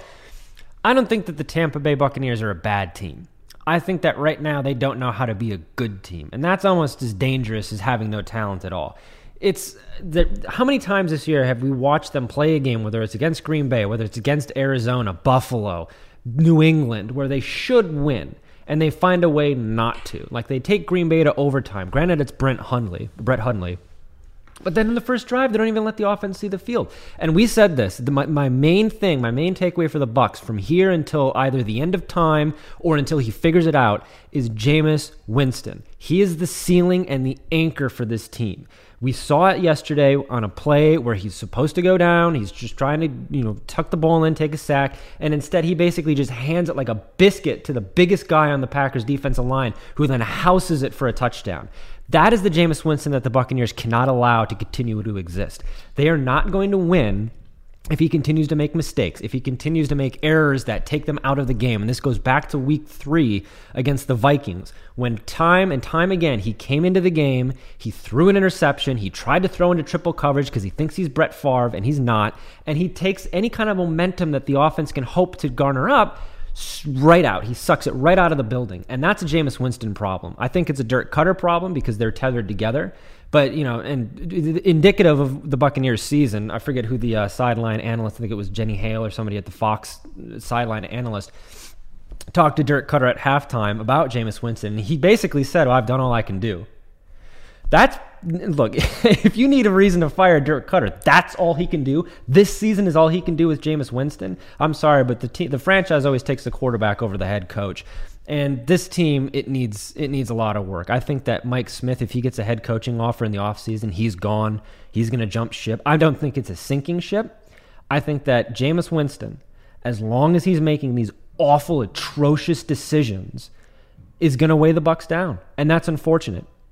I don't think that the Tampa Bay Buccaneers are a bad team. I think that right now they don't know how to be a good team. And that's almost as dangerous as having no talent at all. It's the, how many times this year have we watched them play a game, whether it's against Green Bay, whether it's against Arizona, Buffalo, New England, where they should win, and they find a way not to. Like they take Green Bay to overtime. Granted, it's Brent Hundley, Brett Hundley. But then in the first drive, they don't even let the offense see the field. And we said this, the, my, my main thing, my main takeaway for the Bucs from here until either the end of time or until he figures it out is Jameis Winston. He is the ceiling and the anchor for this team. We saw it yesterday on a play where he's supposed to go down. He's just trying to, you know, tuck the ball in, take a sack, and instead he basically just hands it like a biscuit to the biggest guy on the Packers defensive line, who then houses it for a touchdown. That is the Jameis Winston that the Buccaneers cannot allow to continue to exist. They are not going to win if he continues to make mistakes, if he continues to make errors that take them out of the game. And this goes back to week three against the Vikings, when time and time again he came into the game, he threw an interception, he tried to throw into triple coverage because he thinks he's Brett Favre, and he's not, and he takes any kind of momentum that the offense can hope to garner up right out. He sucks it right out of the building. And that's a Jameis Winston problem. I think it's a Dirk Cutter problem because they're tethered together. But, you know, and indicative of the Buccaneers season, I forget who the uh, sideline analyst, I think it was Jenny Hale or somebody at the Fox sideline analyst, talked to Dirk Cutter at halftime about Jameis Winston. And he basically said, well, I've done all I can do. That's, look, if you need a reason to fire Dirk Cutter, that's all he can do. This season is all he can do with Jameis Winston. I'm sorry, but the te- the franchise always takes the quarterback over the head coach. And this team, it needs it needs a lot of work. I think that Mike Smith, if he gets a head coaching offer in the offseason, he's gone. He's going to jump ship. I don't think it's a sinking ship. I think that Jameis Winston, as long as he's making these awful, atrocious decisions, is going to weigh the Bucs down. And that's unfortunate.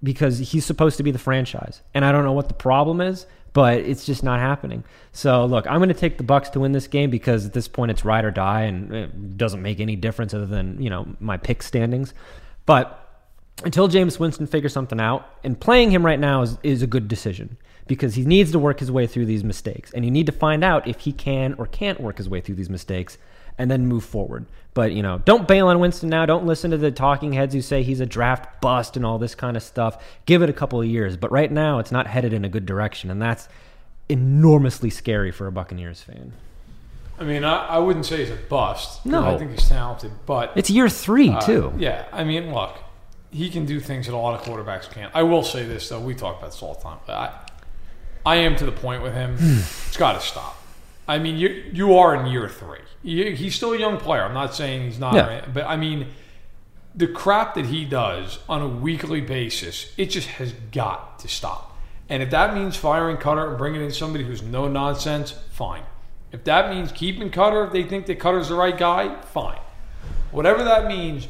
because he's supposed to be the franchise. And I don't know what the problem is, but it's just not happening. So, look, I'm going to take the Bucks to win this game because at this point it's ride or die, and it doesn't make any difference other than, you know, my pick standings. But until Jameis Winston figures something out, and playing him right now is, is a good decision because he needs to work his way through these mistakes. And you need to find out if he can or can't work his way through these mistakes and then move forward. But, you know, don't bail on Winston now. Don't listen to the talking heads who say he's a draft bust and all this kind of stuff. Give it a couple of years. But right now, it's not headed in a good direction, and that's enormously scary for a Buccaneers fan. I mean, I, I wouldn't say he's a bust. No. I think he's talented, but... It's year three, uh, too. Yeah, I mean, look, he can do things that a lot of quarterbacks can't. I will say this, though. We talk about this all the time. But I, I am to the point with him. It's got to stop. I mean, you you are in year three. You, he's still a young player. I'm not saying he's not. Yeah. But, I mean, the crap that he does on a weekly basis, it just has got to stop. And if that means firing Cutter and bringing in somebody who's no nonsense, fine. If that means keeping Cutter, if they think that Cutter's the right guy, fine. Whatever that means,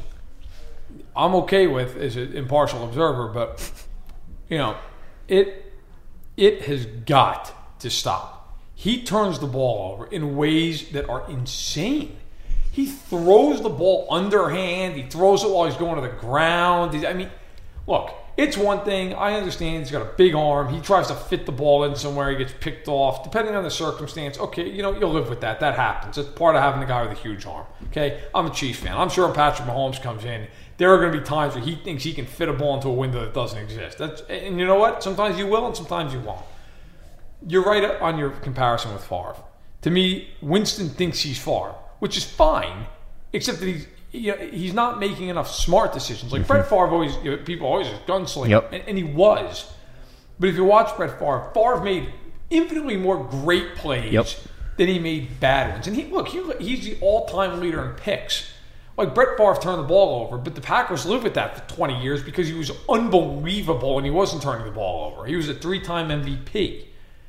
I'm okay with as an impartial observer. But, you know, it it has got to stop. He turns the ball over in ways that are insane. He throws the ball underhand. He throws it while he's going to the ground. I mean, look, it's one thing. I understand he's got a big arm. He tries to fit the ball in somewhere. He gets picked off. Depending on the circumstance, okay, you know, you'll live with that. That happens. It's part of having a guy with a huge arm. Okay? I'm a Chiefs fan. I'm sure when Patrick Mahomes comes in, there are going to be times where he thinks he can fit a ball into a window that doesn't exist. That's, and you know what? Sometimes you will and sometimes you won't. You're right on your comparison with Favre. To me, Winston thinks he's Favre, which is fine, except that he's you know, he's not making enough smart decisions. Like mm-hmm. Brett Favre always, you know, people always just gunslinger, yep. and, and he was. But if you watch Brett Favre, Favre made infinitely more great plays yep. than he made bad ones. And he look, he, he's the all-time leader in picks. Like Brett Favre turned the ball over, but the Packers lived with that for twenty years because he was unbelievable and he wasn't turning the ball over. He was a three-time M V P.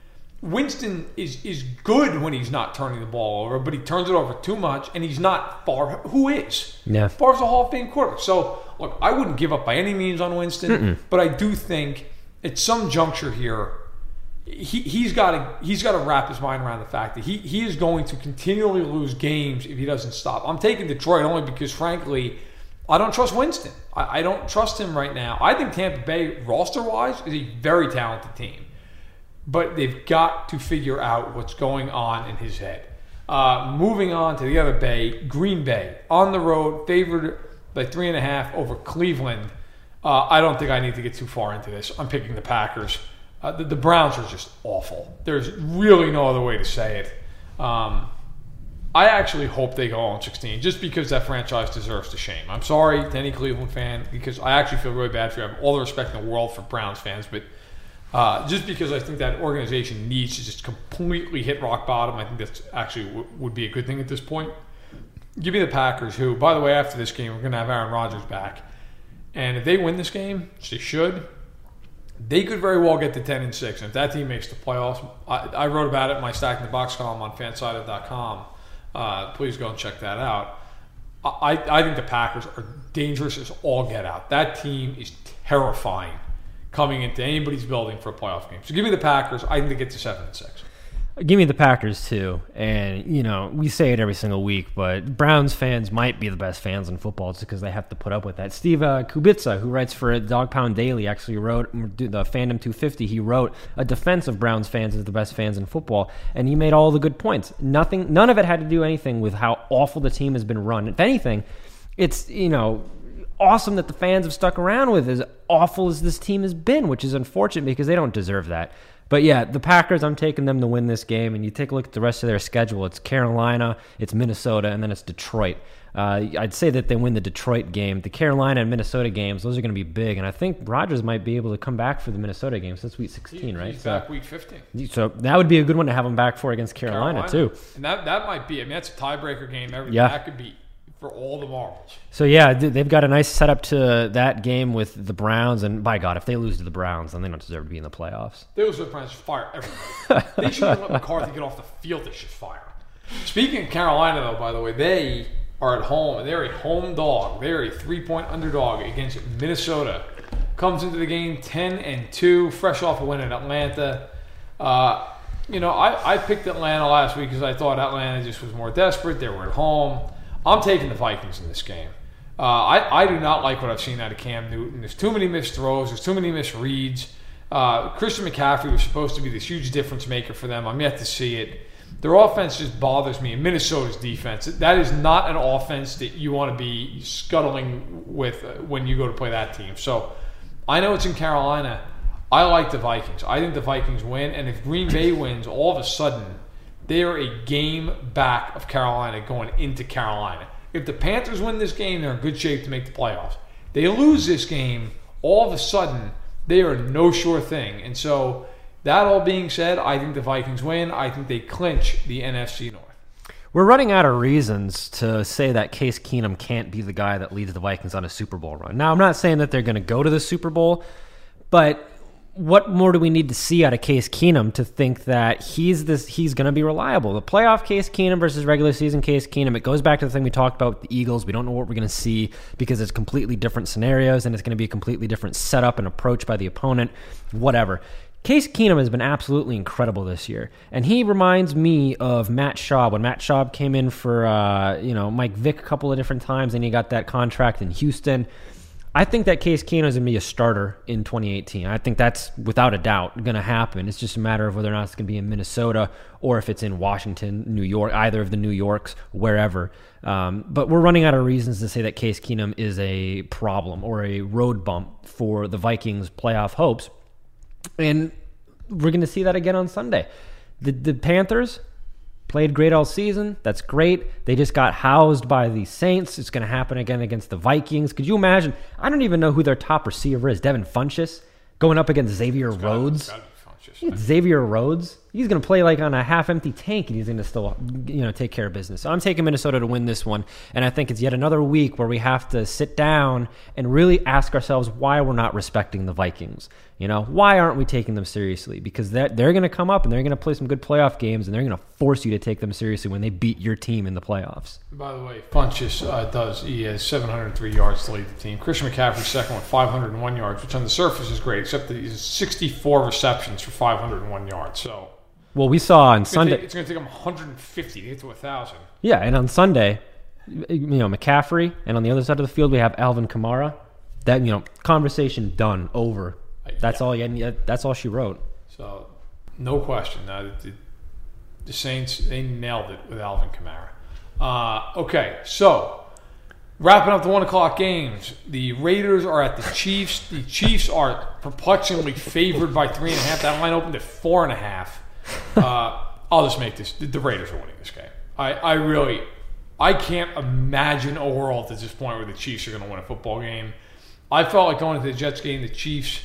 Winston is is good when he's not turning the ball over, but he turns it over too much, and he's not Favre. Who is? Yeah. Favre's a Hall of Fame quarterback. So, look, I wouldn't give up by any means on Winston, Mm-mm. but I do think at some juncture here, he, he's got to he's got to wrap his mind around the fact that he, he is going to continually lose games if he doesn't stop. I'm taking Detroit only because, frankly, I don't trust Winston. I, I don't trust him right now. I think Tampa Bay, roster-wise, is a very talented team. But they've got to figure out what's going on in his head. Uh, moving on to the other Bay, Green Bay. On the road, favored by three and a half over Cleveland. Uh, I don't think I need to get too far into this. I'm picking the Packers. Uh, the, the Browns are just awful. There's really no other way to say it. Um, I actually hope they go oh and sixteen just because that franchise deserves the shame. I'm sorry to any Cleveland fan because I actually feel really bad for you. I have all the respect in the world for Browns fans, but Uh, just because I think that organization needs to just completely hit rock bottom, I think that's actually w- would be a good thing at this point. Give me the Packers, who, by the way, after this game, we're going to have Aaron Rodgers back. And if they win this game, which they should, they could very well get to ten and six. And if that team makes the playoffs, I, I wrote about it in my Stack in the Box column on fansided dot com. Uh, please go and check that out. I, I think the Packers are dangerous as all get out. That team is terrifying coming into anybody's building for a playoff game. So give me the Packers. I think they get to seven and six. Give me the Packers too. And you know, we say it every single week, but Browns fans might be the best fans in football just because they have to put up with that. Steve uh, Kubica, who writes for Dog Pound Daily, actually wrote the Fandom two fifty. He wrote a defense of Browns fans as the best fans in football, and he made all the good points. Nothing, none of it had to do anything with how awful the team has been run. If anything, it's you know. awesome that the fans have stuck around with as awful as this team has been, which is unfortunate because they don't deserve that. But yeah, the Packers, I'm taking them to win this game. And you take a look at the rest of their schedule. It's Carolina, it's Minnesota, and then it's Detroit. Uh, I'd say that they win the Detroit game. The Carolina and Minnesota games, those are going to be big. And I think Rodgers might be able to come back for the Minnesota games. That's week sixteen, he, right? He's so, back week fifteen. So that would be a good one to have him back for against Carolina, Carolina. too. And that, that might be, I mean, that's a tiebreaker game. Everything. Yeah. That could be for all the marbles. So, yeah, they've got a nice setup to that game with the Browns. And, by God, if they lose to the Browns, then they don't deserve to be in the playoffs. They lose to the Browns, just fire everybody. They shouldn't let McCarthy get off the field. They should fire. Speaking of Carolina, though, by the way, they are at home. And they're a home dog. They're a three-point underdog against Minnesota. comes into the game ten and two, fresh off a win in Atlanta. Uh, you know, I, I picked Atlanta last week because I thought Atlanta just was more desperate. They were at home. I'm taking the Vikings in this game. Uh, I, I do not like what I've seen out of Cam Newton. There's too many missed throws. There's too many missed reads. Uh, Christian McCaffrey was supposed to be this huge difference maker for them. I'm yet to see it. Their offense just bothers me. And Minnesota's defense, that is not an offense that you want to be scuttling with when you go to play that team. So I know it's in Carolina. I like the Vikings. I think the Vikings win. And if Green Bay wins, all of a sudden, they are a game back of Carolina going into Carolina. If the Panthers win this game, they're in good shape to make the playoffs. They lose this game, all of a sudden, they are no sure thing. And so, that all being said, I think the Vikings win. I think they clinch the N F C North. We're running out of reasons to say that Case Keenum can't be the guy that leads the Vikings on a Super Bowl run. Now, I'm not saying that they're going to go to the Super Bowl, but what more do we need to see out of Case Keenum to think that he's this? He's going to be reliable? The playoff Case Keenum versus regular season Case Keenum, it goes back to the thing we talked about with the Eagles. We don't know what we're going to see because it's completely different scenarios and it's going to be a completely different setup and approach by the opponent, whatever. Case Keenum has been absolutely incredible this year, and he reminds me of Matt Schaub. When Matt Schaub came in for uh, you know Mike Vick a couple of different times, and he got that contract in Houston. I think that Case Keenum is going to be a starter in twenty eighteen. I think that's without a doubt going to happen. It's just a matter of whether or not it's going to be in Minnesota or if it's in Washington, New York, either of the New Yorks, wherever. Um, but we're running out of reasons to say that Case Keenum is a problem or a road bump for the Vikings' playoff hopes. And we're going to see that again on Sunday. The, the Panthers played great all season. That's great. They just got housed by the Saints. It's going to happen again against the Vikings. Could you imagine? I don't even know who their top receiver is. Devin Funchess going up against Xavier It's Rhodes. Gotta, gotta It's Xavier Rhodes. He's going to play like on a half-empty tank, and he's going to still, you know, take care of business. So I'm taking Minnesota to win this one, and I think it's yet another week where we have to sit down and really ask ourselves why we're not respecting the Vikings. You know, why aren't we taking them seriously? Because they're, they're going to come up and they're going to play some good playoff games, and they're going to force you to take them seriously when they beat your team in the playoffs. By the way, Funchess uh, does. He has seven hundred three yards to lead the team. Christian McCaffrey's second with five hundred one yards, which on the surface is great, except that he has sixty-four receptions for five hundred one yards. So, well, we saw on it's Sunday. Gonna take, it's going to take him one hundred fifty to get to one thousand. Yeah, and on Sunday, you know, McCaffrey, and on the other side of the field, we have Alvin Kamara. That, you know, conversation done, over. That's yeah. all. You, that's all she wrote. So, no question. Uh, the, the Saints, they nailed it with Alvin Kamara. Uh, okay, so wrapping up the one o'clock games. The Raiders are at the Chiefs. The Chiefs are perplexingly favored by three and a half. That line opened at four and a half. Uh, I'll just make this. The, the Raiders are winning this game. I, I really, I can't imagine a world at this point where the Chiefs are going to win a football game. I felt like going into the Jets game, the Chiefs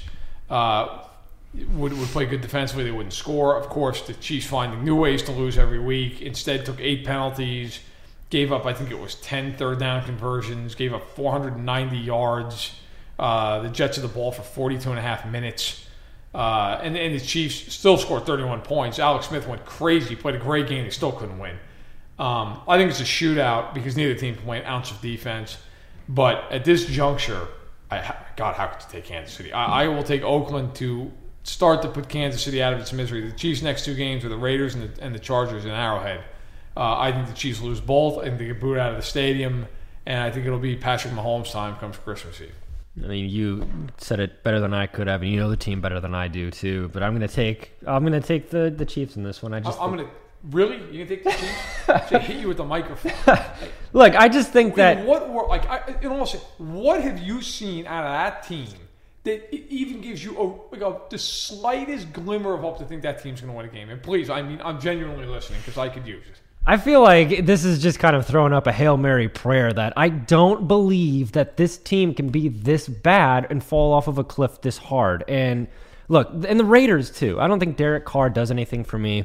uh, would, would play good defensively. They wouldn't score. Of course, the Chiefs finding new ways to lose every week. Instead, took eight penalties, gave up, I think it was ten third down conversions, gave up four hundred ninety yards. Uh, the Jets had the ball for forty-two and a half minutes. Uh, and, and the Chiefs still scored thirty-one points. Alex Smith went crazy, played a great game. They still couldn't win. Um, I think it's a shootout because neither team can play an ounce of defense. But at this juncture, I, God, how could you take Kansas City? I, I will take Oakland to start to put Kansas City out of its misery. The Chiefs' next two games are the Raiders and the, and the Chargers in Arrowhead. Uh, I think the Chiefs lose both. I think they get booed out of the stadium. And I think it'll be Patrick Mahomes' time comes Christmas Eve. I mean, you said it better than I could have, and you know the team better than I do too. But I'm going to take I'm going to take the, the Chiefs in this one. I just I'm think... going to really you going to take the Chiefs? I should hit you with the microphone. Like, Look, I just think that what were like I in almost what have you seen out of that team that it even gives you a, like a, the slightest glimmer of hope to think that team's going to win a game? And please, I mean, I'm genuinely listening because I could use it. I feel like this is just kind of throwing up a Hail Mary prayer that I don't believe that this team can be this bad and fall off of a cliff this hard. And look, and the Raiders too. I don't think Derek Carr does anything for me.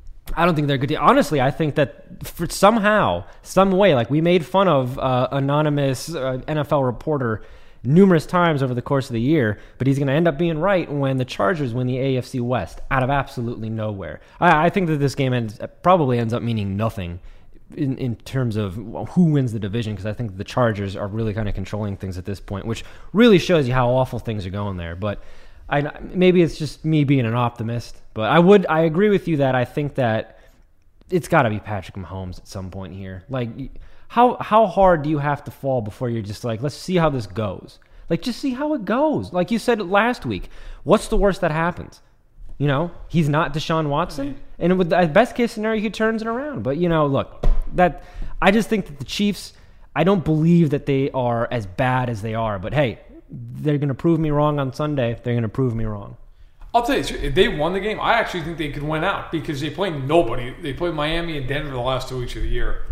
I don't think they're good. Honestly, I think that for somehow, some way, like we made fun of uh, anonymous uh, N F L reporter numerous times over the course of the year, but he's going to end up being right when the Chargers win the A F C West out of absolutely nowhere. I, I think that this game ends, probably ends up meaning nothing in, in terms of who wins the division, because I think the Chargers are really kind of controlling things at this point, which really shows you how awful things are going there. But I, maybe it's just me being an optimist, but I would I agree with you that I think that it's got to be Patrick Mahomes at some point here. Like, how how hard do you have to fall before you're just like, let's see how this goes? Like, just see how it goes. Like you said last week, what's the worst that happens? You know, he's not Deshaun Watson, and with the best case scenario, he turns it around. But, you know, look, that I just think that the Chiefs, I don't believe that they are as bad as they are. But, hey, they're going to prove me wrong on Sunday. They're going to prove me wrong. I'll tell you, if they won the game, I actually think they could win out because they played nobody. They played Miami and Denver the last two weeks of the year.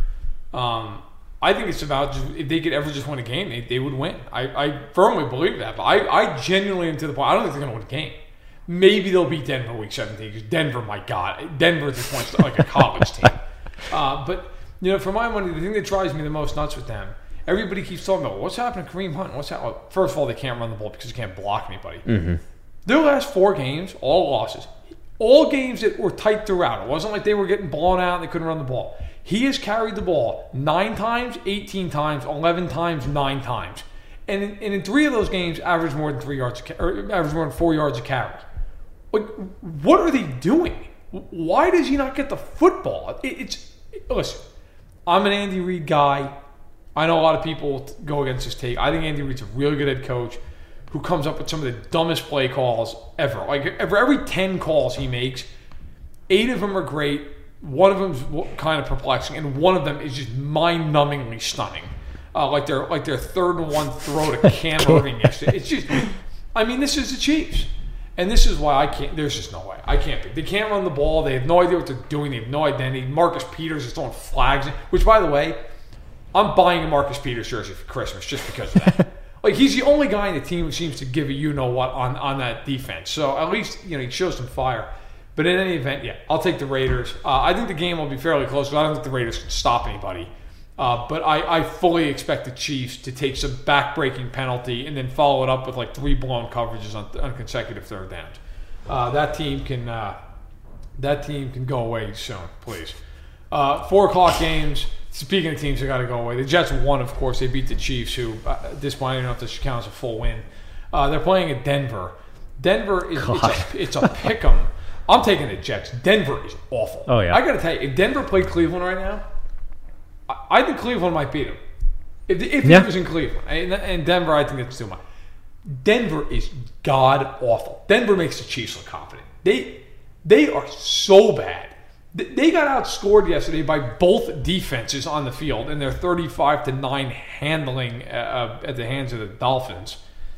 Um, I think it's about just, if they could ever just win a game, they, they would win. I, I firmly believe that. But I, I genuinely am to the point, I don't think they're going to win a game. Maybe they'll beat Denver week seventeen because Denver, my God, Denver at this point like a college team. Uh, but, you know, for my money, the thing that drives me the most nuts with them, everybody keeps talking about, what's happening to Kareem Hunt? What's happening? First of all, they can't run the ball because they can't block anybody. Mm-hmm. Their last four games, all losses. All games that were tight throughout. It wasn't like they were getting blown out and they couldn't run the ball. He has carried the ball nine times, eighteen times, eleven times, nine times. And in, and in three of those games, averaged more than three yards, or averaged more than four yards a carry. Like, what are they doing? Why does he not get the football? It, it's listen. I'm an Andy Reid guy. I know a lot of people go against his take. I think Andy Reid's a really good head coach who comes up with some of the dumbest play calls ever. Like, for every ten calls he makes, eight of them are great. One of them's kind of perplexing, and one of them is just mind-numbingly stunning. Uh, like their like their third and one throw to Cam Irving yesterday. It's just, I mean, this is the Chiefs. And this is why I can't, there's just no way. I can't pick. They can't run the ball. They have no idea what they're doing. They have no identity. Marcus Peters is throwing flags. Which, by the way, I'm buying a Marcus Peters jersey for Christmas just because of that. Like, he's the only guy in the team who seems to give a you-know-what on, on that defense. So, at least, you know, he shows some fire. But in any event, yeah, I'll take the Raiders. Uh, I think the game will be fairly close, but I don't think the Raiders can stop anybody. Uh, but I, I fully expect the Chiefs to take some back-breaking penalty and then follow it up with like three blown coverages on, on consecutive third downs. Uh, that team can uh, that team can go away soon, please. Uh, four o'clock games. Speaking of teams that got to go away, the Jets won. Of course, they beat the Chiefs, who uh, at this point I don't know if this counts as a full win. Uh, they're playing at Denver. Denver is it's a, it's a pick'em. I'm taking the Jets. Denver is awful. Oh yeah. I got to tell you, if Denver played Cleveland right now, I think Cleveland might beat them. If, if yeah. it was in Cleveland. And, and Denver, I think it's too much. Denver is god-awful. Denver makes the Chiefs look confident. They they are so bad. They got outscored yesterday by both defenses on the field in their thirty-five to nine handling uh, at the hands of the Dolphins.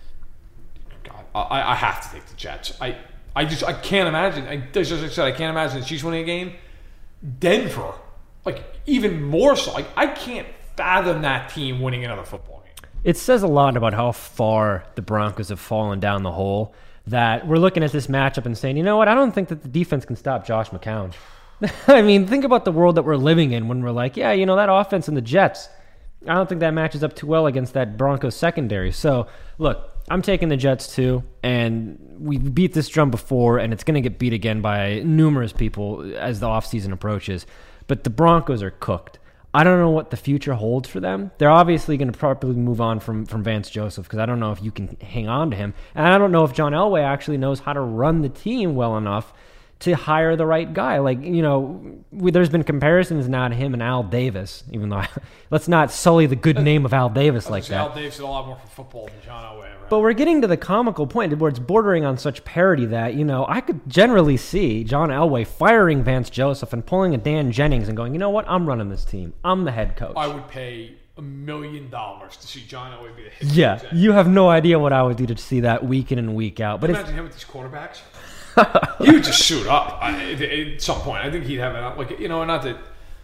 God, I, I have to take the Jets. I, I just I can't imagine. I, as I said, I can't imagine the Chiefs winning a game. Denver, like, even more so. Like, I can't fathom that team winning another football game. It says a lot about how far the Broncos have fallen down the hole that we're looking at this matchup and saying, you know what, I don't think that the defense can stop Josh McCown. I mean, think about the world that we're living in when we're like, yeah, you know, that offense and the Jets, I don't think that matches up too well against that Broncos secondary. So, look, I'm taking the Jets too, and we beat this drum before, and it's going to get beat again by numerous people as the offseason approaches. But the Broncos are cooked. I don't know what the future holds for them. They're obviously going to probably move on from, from Vance Joseph because I don't know if you can hang on to him. And I don't know if John Elway actually knows how to run the team well enough to hire the right guy. Like, you know, we, there's been comparisons now to him and Al Davis, even though I, let's not sully the good name of Al Davis like that. Al Davis did a lot more for football than John Elway. Right? But we're getting to the comical point where it's bordering on such parody that, you know, I could generally see John Elway firing Vance Joseph and pulling a Dan Jennings and going, you know what, I'm running this team. I'm the head coach. I would pay a million dollars to see John Elway be the head coach. Yeah, you have no idea what I would do to see that week in and week out. But imagine him with these quarterbacks. He would just suit up I, at some point. I think he'd have it. Like, you know, not that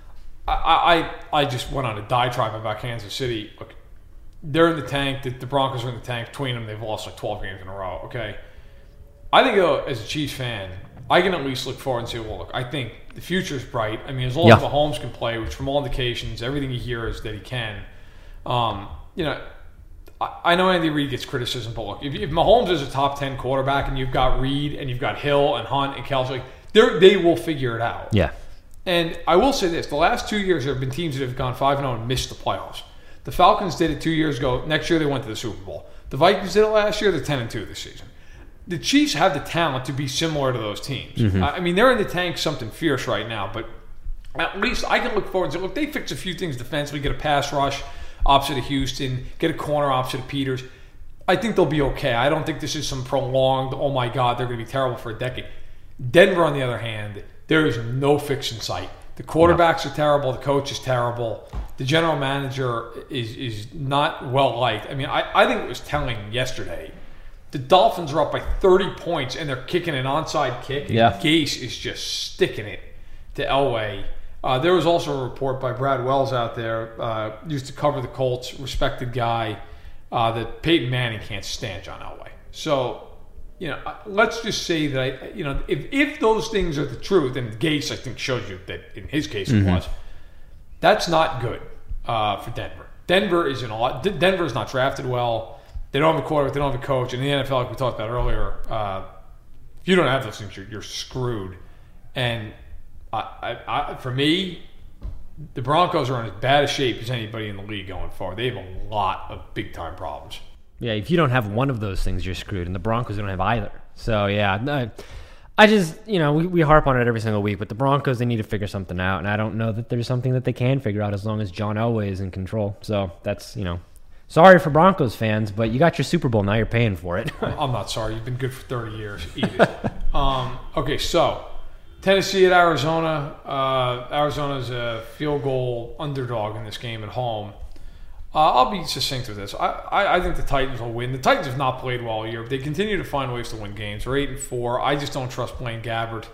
I, I I just went on a diatribe about Kansas City. Look, they're in the tank. The, the Broncos are in the tank. Between them, they've lost like twelve games in a row. Okay, I think though, as a Chiefs fan, I can at least look forward and say, well, look, I think the future's bright. I mean, as long yeah. as Mahomes can play, which from all indications, everything you hear is that he can. Um, you know. I know Andy Reid gets criticism, but look, if, if Mahomes is a top ten quarterback and you've got Reid and you've got Hill and Hunt and Kelce, they they will figure it out. Yeah. And I will say this. The last two years, there have been teams that have gone five and oh and missed the playoffs. The Falcons did it two years ago. Next year, they went to the Super Bowl. The Vikings did it last year. They're ten and two this season. The Chiefs have the talent to be similar to those teams. Mm-hmm. I mean, they're in the tank something fierce right now, but at least I can look forward and say, look, they fix a few things defensively, get a pass rush opposite of Houston, get a corner opposite of Peters. I think they'll be okay. I don't think this is some prolonged, oh my God, they're going to be terrible for a decade. Denver, on the other hand, there is no fix in sight. The quarterbacks no. are terrible. The coach is terrible. The general manager is is not well liked. I mean, I, I think it was telling yesterday. The Dolphins are up by thirty points, and they're kicking an onside kick. Yeah. And Gase is just sticking it to Elway. Uh, there was also a report by Brad Wells out there, uh, used to cover the Colts, respected guy, uh, that Peyton Manning can't stand John Elway. So, you know, let's just say that, I, you know, if, if those things are the truth, and Gase, I think, shows you that in his case it mm-hmm. was, that's not good uh, for Denver. Denver is in a lot. Denver is not drafted well. They don't have a quarterback. They don't have a coach. In the N F L, like we talked about earlier, uh, if you don't have those things, you're, you're screwed. And I, I, I, for me, the Broncos are in as bad a shape as anybody in the league going forward. They have a lot of big-time problems. Yeah, if you don't have one of those things, you're screwed. And the Broncos don't have either. So, yeah, no, I just, you know, we, we harp on it every single week. But the Broncos, they need to figure something out. And I don't know that there's something that they can figure out as long as John Elway is in control. So that's, you know, sorry for Broncos fans, but you got your Super Bowl. Now you're paying for it. I'm not sorry. You've been good for thirty years. Eat it. um, okay, so Tennessee at Arizona. Uh, Arizona's a field goal underdog in this game at home. Uh, I'll be succinct with this. I, I, I think the Titans will win. The Titans have not played well all year. They continue to find ways to win games. They're eight and four. I just don't trust Blaine Gabbert.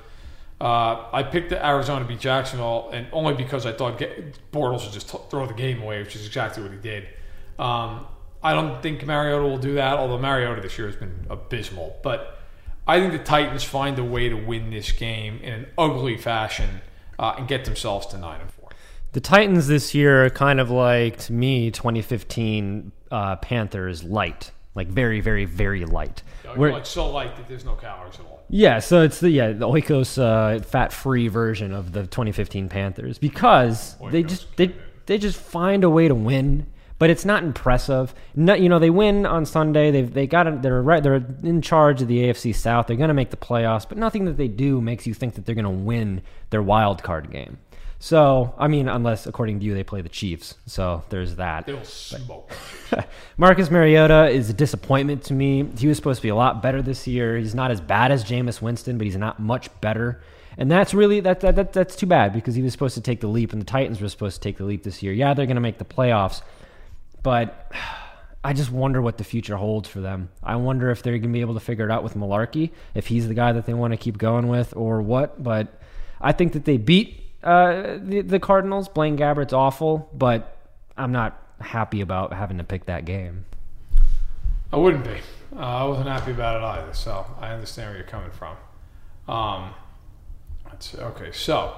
Uh, I picked the Arizona to beat Jacksonville, and only because I thought Bortles would just t- throw the game away, which is exactly what he did. Um, I don't think Mariota will do that, although Mariota this year has been abysmal. But I think the Titans find a way to win this game in an ugly fashion uh, and get themselves to nine and four. The Titans this year are kind of like, to me, twenty fifteen uh, Panthers light. Like very, very, very light. Oh, you're like so light that there's no calories at all. Yeah, so it's the yeah the Oikos uh, fat-free version of the twenty fifteen Panthers because Oikos. they just they they just find a way to win. But it's not impressive. No, you know, they win on Sunday. They've they got it. They're right. They're in charge of the A F C South. They're going to make the playoffs. But nothing that they do makes you think that they're going to win their wild card game. So I mean, unless according to you they play the Chiefs. So there's that. They'll smoke. Marcus Mariota is a disappointment to me. He was supposed to be a lot better this year. He's not as bad as Jameis Winston, but he's not much better. And that's really that, that that that's too bad because he was supposed to take the leap, and the Titans were supposed to take the leap this year. Yeah, they're going to make the playoffs. But I just wonder what the future holds for them. I wonder if they're going to be able to figure it out with Mularkey, if he's the guy that they want to keep going with or what. But I think that they beat uh, the, the Cardinals. Blaine Gabbert's awful, but I'm not happy about having to pick that game. I wouldn't be. Uh, I wasn't happy about it either, so I understand where you're coming from. Um, let's, okay, so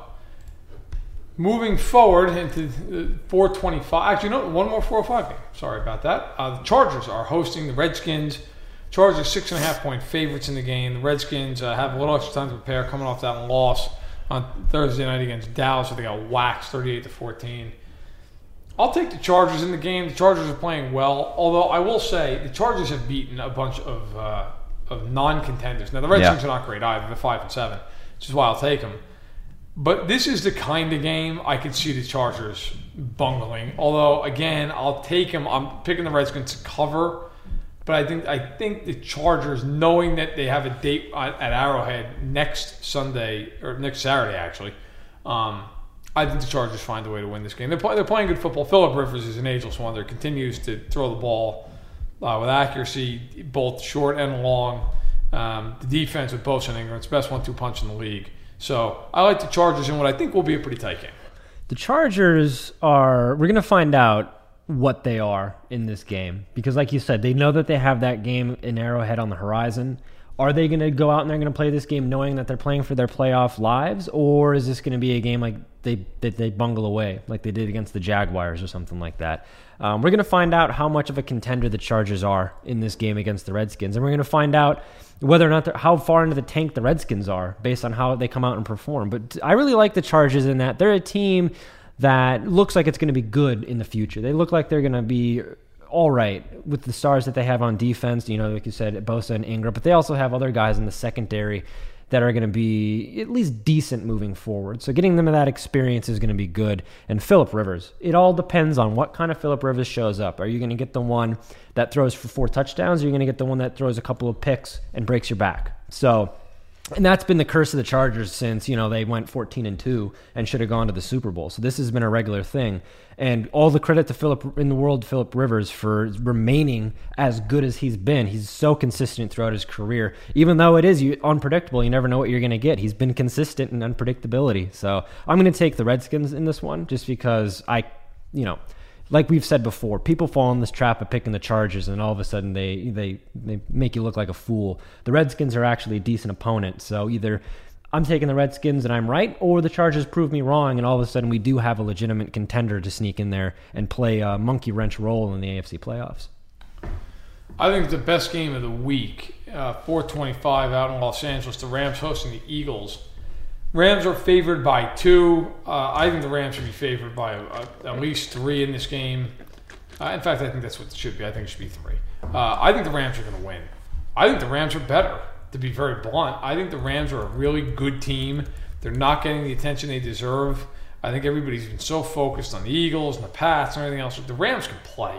moving forward into four twenty-five. Actually, no, one more four oh five game. Sorry about that. Uh, the Chargers are hosting the Redskins. Chargers six and a half point favorites in the game. The Redskins uh, have a little extra time to prepare, coming off that loss on Thursday night against Dallas, so they got waxed thirty-eight to fourteen. I'll take the Chargers in the game. The Chargers are playing well, although I will say the Chargers have beaten a bunch of uh, of non-contenders. Now the Redskins yeah. are not great either. They're five and seven, which is why I'll take them. But this is the kind of game I could see the Chargers bungling. Although, again, I'll take them. I'm picking the Redskins to cover. But I think I think the Chargers, knowing that they have a date at Arrowhead next Sunday, or next Saturday, actually, um, I think the Chargers find a way to win this game. They're, play, they're playing good football. Phillip Rivers is an ageless wonder. Continues to throw the ball uh, with accuracy, both short and long. Um, the defense with Bosa and Ingram, it's the best one two punch in the league. So I like the Chargers in what I think will be a pretty tight game. The Chargers are, we're going to find out what they are in this game. Because like you said, they know that they have that game in Arrowhead on the horizon. Are they going to go out and they're going to play this game knowing that they're playing for their playoff lives? Or is this going to be a game like they that they bungle away, like they did against the Jaguars or something like that? Um, we're going to find out how much of a contender the Chargers are in this game against the Redskins. And we're going to find out whether or not they're, how far into the tank the Redskins are based on how they come out and perform. But I really like the Chargers in that they're a team that looks like it's going to be good in the future. They look like they're going to be all right with the stars that they have on defense. You know, like you said, Bosa and Ingram, but they also have other guys in the secondary that are going to be at least decent moving forward. So getting them that experience is going to be good. And Phillip Rivers, it all depends on what kind of Phillip Rivers shows up. Are you going to get the one that throws for four touchdowns, or are you going to get the one that throws a couple of picks and breaks your back? So, and that's been the curse of the Chargers since, you know, they went fourteen and two and should have gone to the Super Bowl. So this has been a regular thing. And all the credit to Phillip in the world, Phillip Rivers, for remaining as good as he's been. He's so consistent throughout his career. Even though it is unpredictable, you never know what you're going to get. He's been consistent in unpredictability. So I'm going to take the Redskins in this one just because I, you know, like we've said before, people fall in this trap of picking the Chargers, and all of a sudden they they they make you look like a fool. The Redskins are actually a decent opponent, so either I'm taking the Redskins and I'm right, or the Chargers prove me wrong, and all of a sudden we do have a legitimate contender to sneak in there and play a monkey wrench role in the A F C playoffs. I think the best game of the week, uh, four twenty-five out in Los Angeles, the Rams hosting the Eagles. Rams are favored by two. Uh, I think the Rams should be favored by uh, at least three in this game. Uh, in fact, I think that's what it should be. I think it should be three. Uh, I think the Rams are going to win. I think the Rams are better, to be very blunt. I think the Rams are a really good team. They're not getting the attention they deserve. I think everybody's been so focused on the Eagles and the Pats and everything else. The Rams can play.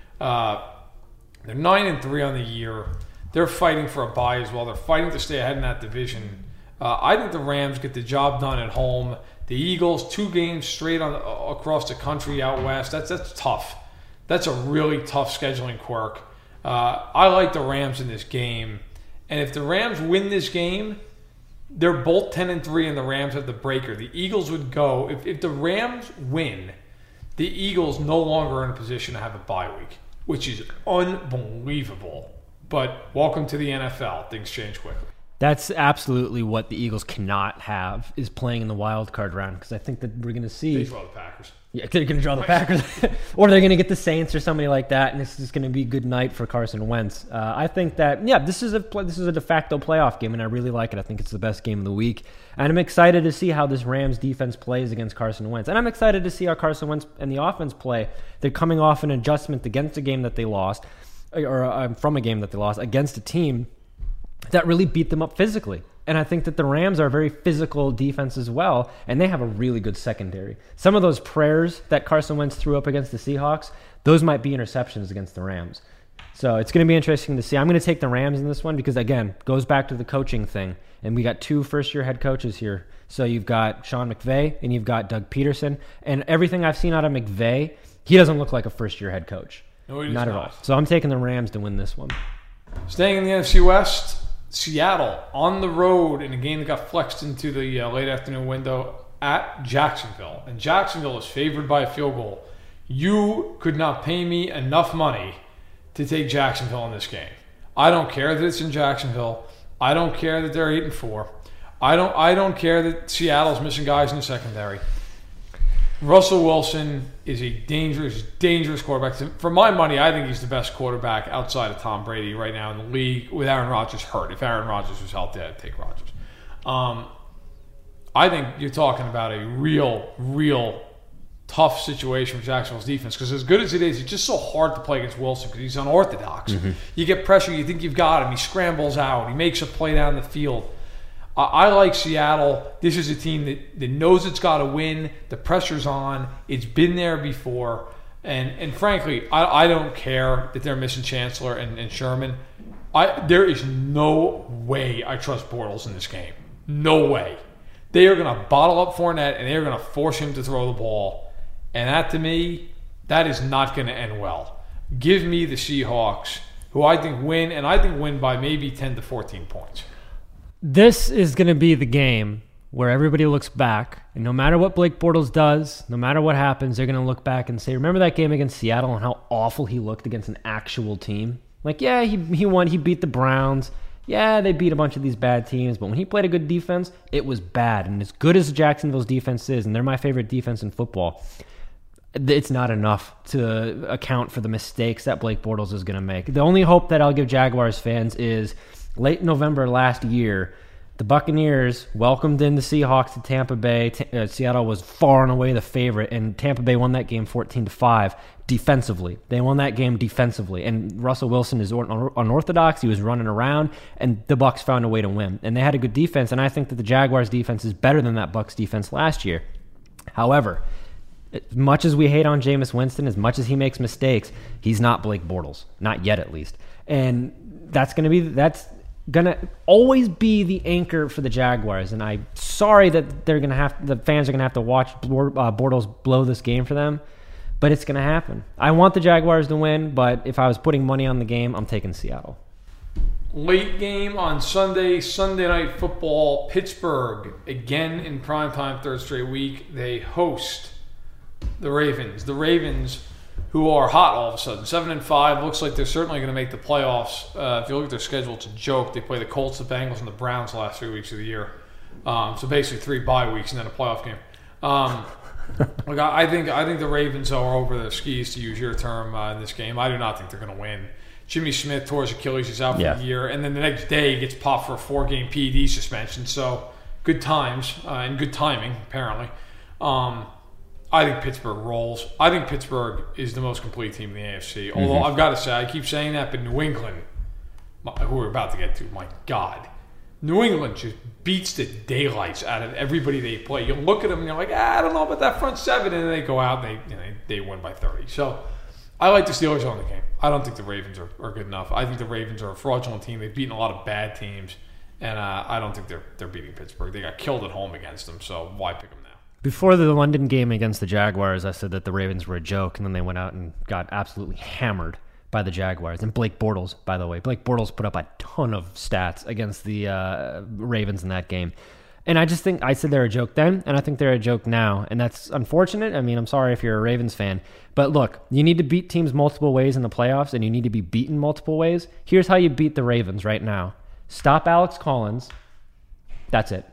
Uh, they're nine and three on the year. They're fighting for a bye as well. They're fighting to stay ahead in that division. Uh, I think the Rams get the job done at home. The Eagles, two games straight on uh, across the country out west. That's that's tough. That's a really tough scheduling quirk. Uh, I like the Rams in this game, and if the Rams win this game, they're both ten and three, and the Rams have the breaker. The Eagles would go if if the Rams win, the Eagles no longer are in a position to have a bye week, which is unbelievable. But welcome to the N F L. Things change quickly. That's absolutely what the Eagles cannot have, is playing in the wild card round, because I think that we're going to see... They draw the Packers. Yeah, they're going to draw the Packers. Or they're going to get the Saints or somebody like that, and this is going to be a good night for Carson Wentz. Uh, I think that, yeah, this is a this is a de facto playoff game, and I really like it. I think it's the best game of the week. And I'm excited to see how this Rams defense plays against Carson Wentz. And I'm excited to see how Carson Wentz and the offense play. They're coming off an adjustment against a game that they lost, or uh, from a game that they lost, against a team that really beat them up physically. And I think that the Rams are a very physical defense as well, and they have a really good secondary. Some of those prayers that Carson Wentz threw up against the Seahawks, those might be interceptions against the Rams. So it's going to be interesting to see. I'm going to take the Rams in this one because, again, goes back to the coaching thing. And we got two first-year head coaches here. So you've got Sean McVay and you've got Doug Peterson. And everything I've seen out of McVay, he doesn't look like a first-year head coach. No, he does not at not. all. So I'm taking the Rams to win this one. Staying in the N F C West, Seattle on the road in a game that got flexed into the uh, late afternoon window at Jacksonville. And Jacksonville is favored by a field goal. You could not pay me enough money to take Jacksonville in this game. I don't care that it's in Jacksonville. I don't care that they're eight and four. I don't I don't care that Seattle's missing guys in the secondary. Russell Wilson is a dangerous, dangerous quarterback. For my money, I think he's the best quarterback outside of Tom Brady right now in the league with Aaron Rodgers hurt. If Aaron Rodgers was healthy, I'd take Rodgers. Um, I think you're talking about a real, real tough situation for Jacksonville's defense because as good as it is, it's just so hard to play against Wilson because he's unorthodox. Mm-hmm. You get pressure, you think you've got him. He scrambles out. He makes a play down the field. I like Seattle. This is a team that, that knows it's got to win. The pressure's on. It's been there before. And and frankly, I, I don't care that they're missing Chancellor and, and Sherman. I There is no way I trust Bortles in this game. No way. They are going to bottle up Fournette, and they are going to force him to throw the ball. And that, to me, that is not going to end well. Give me the Seahawks, who I think win, and I think win by maybe ten to fourteen points. This is going to be the game where everybody looks back, and no matter what Blake Bortles does, no matter what happens, they're going to look back and say, remember that game against Seattle and how awful he looked against an actual team? Like, yeah, he he won. He beat the Browns. Yeah, they beat a bunch of these bad teams, but when he played a good defense, it was bad. And as good as Jacksonville's defense is, and they're my favorite defense in football, it's not enough to account for the mistakes that Blake Bortles is going to make. The only hope that I'll give Jaguars fans is late November last year, the Buccaneers welcomed in the Seahawks to Tampa Bay. T- uh, Seattle was far and away the favorite, and Tampa Bay won that game fourteen to five defensively. They won that game defensively, and Russell Wilson is un- unorthodox. He was running around, and the Bucs found a way to win. And they had a good defense, and I think that the Jaguars' defense is better than that Bucs defense last year. However, as much as we hate on Jameis Winston, as much as he makes mistakes, he's not Blake Bortles, not yet at least. And that's going to be that's. Gonna always be the anchor for the Jaguars, and I'm sorry that they're gonna have the fans are gonna have to watch Bortles blow this game for them, but it's gonna happen. I want the Jaguars to win, but if I was putting money on the game, I'm taking Seattle. Late game on Sunday, Sunday Night Football. Pittsburgh again in primetime, third straight week. They host the Ravens. The Ravens, who are hot all of a sudden. Seven and five. Looks like they're certainly going to make the playoffs. Uh, if you look at their schedule, it's a joke. They play the Colts, the Bengals, and the Browns the last three weeks of the year. Um, so basically three bye weeks and then a playoff game. Um, look, I think I think the Ravens are over their skis, to use your term, uh, in this game. I do not think they're going to win. Jimmy Smith tore his Achilles. He's out for yeah. the year. And then the next day he gets popped for a four-game P E D suspension. So good times uh, and good timing, apparently. Um I think Pittsburgh rolls. I think Pittsburgh is the most complete team in the A F C. Although mm-hmm. I've got to say, I keep saying that, but New England, who we're about to get to, my God. New England just beats the daylights out of everybody they play. You look at them and you're like, ah, I don't know about that front seven. And then they go out and they, you know, they, they win by thirty. So I like the Steelers on the game. I don't think the Ravens are, are good enough. I think the Ravens are a fraudulent team. They've beaten a lot of bad teams. And uh, I don't think they're they're beating Pittsburgh. They got killed at home against them, so why pick them now? Before the London game against the Jaguars, I said that the Ravens were a joke, and then they went out and got absolutely hammered by the Jaguars. And Blake Bortles, by the way. Blake Bortles put up a ton of stats against the uh, Ravens in that game. And I just think I said they're a joke then, and I think they're a joke now. And that's unfortunate. I mean, I'm sorry if you're a Ravens fan. But look, you need to beat teams multiple ways in the playoffs, and you need to be beaten multiple ways. Here's how you beat the Ravens right now. Stop Alex Collins. That's it.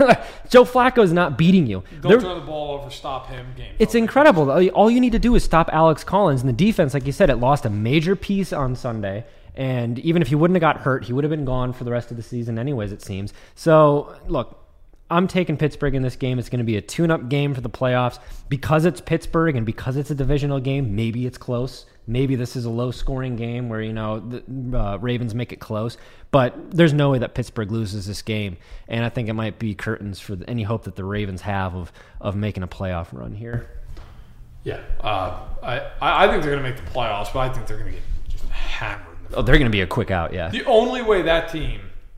Joe Flacco's not beating you. Don't They're, turn the ball over, stop him. Game. It's incredible. All you need to do is stop Alex Collins. And the defense, like you said, it lost a major piece on Sunday. And even if he wouldn't have got hurt, he would have been gone for the rest of the season anyways, it seems. So, look, I'm taking Pittsburgh in this game. It's going to be a tune-up game for the playoffs. Because it's Pittsburgh and because it's a divisional game, maybe it's close. Maybe this is a low-scoring game where, you know, the uh, Ravens make it close. But there's no way that Pittsburgh loses this game. And I think it might be curtains for any hope that the Ravens have of of making a playoff run here. Yeah. Uh, I, I think they're going to make the playoffs, but I think they're going to get just hammered. The oh, they're going to be a quick out, yeah. The only way that team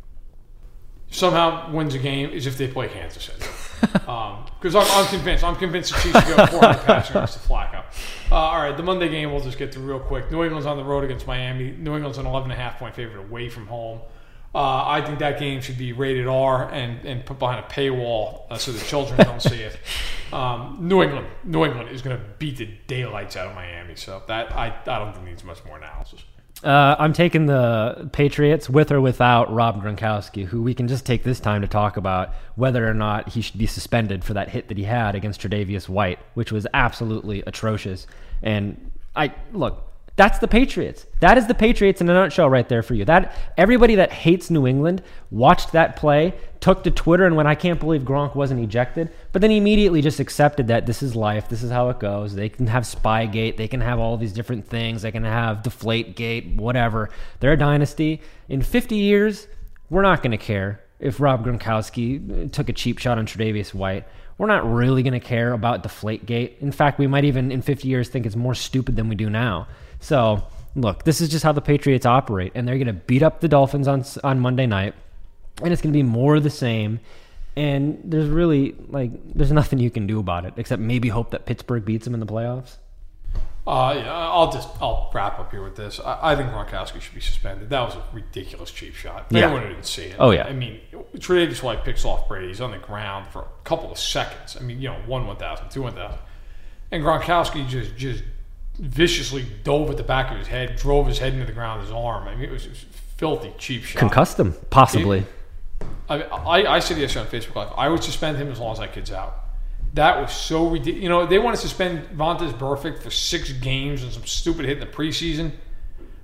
somehow wins a game is if they play Kansas City. Because um, I'm, I'm convinced. I'm convinced the Chiefs will go four hundred passing yards to Flacco. Uh, all right, the Monday game we'll just get through real quick. New England's on the road against Miami. New England's an eleven and a half point favorite away from home. Uh, I think that game should be rated R and, and put behind a paywall uh, so the children don't see it. Um, New England, New England is going to beat the daylights out of Miami. So that I, I don't think needs much more analysis. Uh, I'm taking the Patriots with or without Rob Gronkowski, who we can just take this time to talk about whether or not he should be suspended for that hit that he had against Tre'Davious White, which was absolutely atrocious. And I look, that's the Patriots. That is the Patriots in a nutshell right there for you. That everybody that hates New England watched that play, took to Twitter and went, I can't believe Gronk wasn't ejected. But then immediately just accepted that this is life. This is how it goes. They can have Spygate. They can have all these different things. They can have Deflategate, whatever. They're a dynasty. In fifty years, we're not going to care if Rob Gronkowski took a cheap shot on Tre'Davious White. We're not really going to care about Deflategate. In fact, we might even in fifty years think it's more stupid than we do now. So, look, this is just how the Patriots operate, and they're going to beat up the Dolphins on on Monday night, and it's going to be more of the same, and there's really, like, there's nothing you can do about it except maybe hope that Pittsburgh beats them in the playoffs. Uh, yeah, I'll just, I'll wrap up here with this. I, I think Gronkowski should be suspended. That was a ridiculous cheap shot. Yeah. Anyone didn't see it. Oh, yeah. I mean, Tre'Davious White picks off Brady. He's on the ground for a couple of seconds. I mean, you know, one one thousand, two one thousand. And Gronkowski just, just viciously dove at the back of his head, drove his head into the ground with his arm. I mean, it was, it was a filthy, cheap shot. Concussed him, possibly. It, I, I, I said yesterday on Facebook Live, I would suspend him as long as that kid's out. That was so ridiculous. You know, they want to suspend Vontaze Burfict for six games and some stupid hit in the preseason.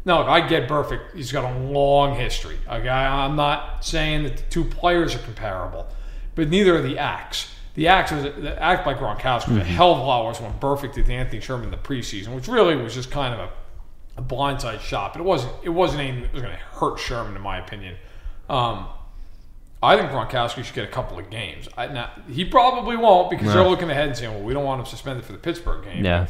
No, I get Burfict. He's got a long history. Okay, I'm not saying that the two players are comparable, but neither are the acts. The act was the act by Gronkowski was a hell of a lot worse when Burfict did to Anthony Sherman in the preseason, which really was just kind of a, a blindside shot. But it wasn't. It wasn't anything that was going to hurt Sherman, in my opinion. Um, I think Gronkowski should get a couple of games. I, now, he probably won't because No. they're looking ahead and saying, "Well, we don't want him suspended for the Pittsburgh game." Yeah.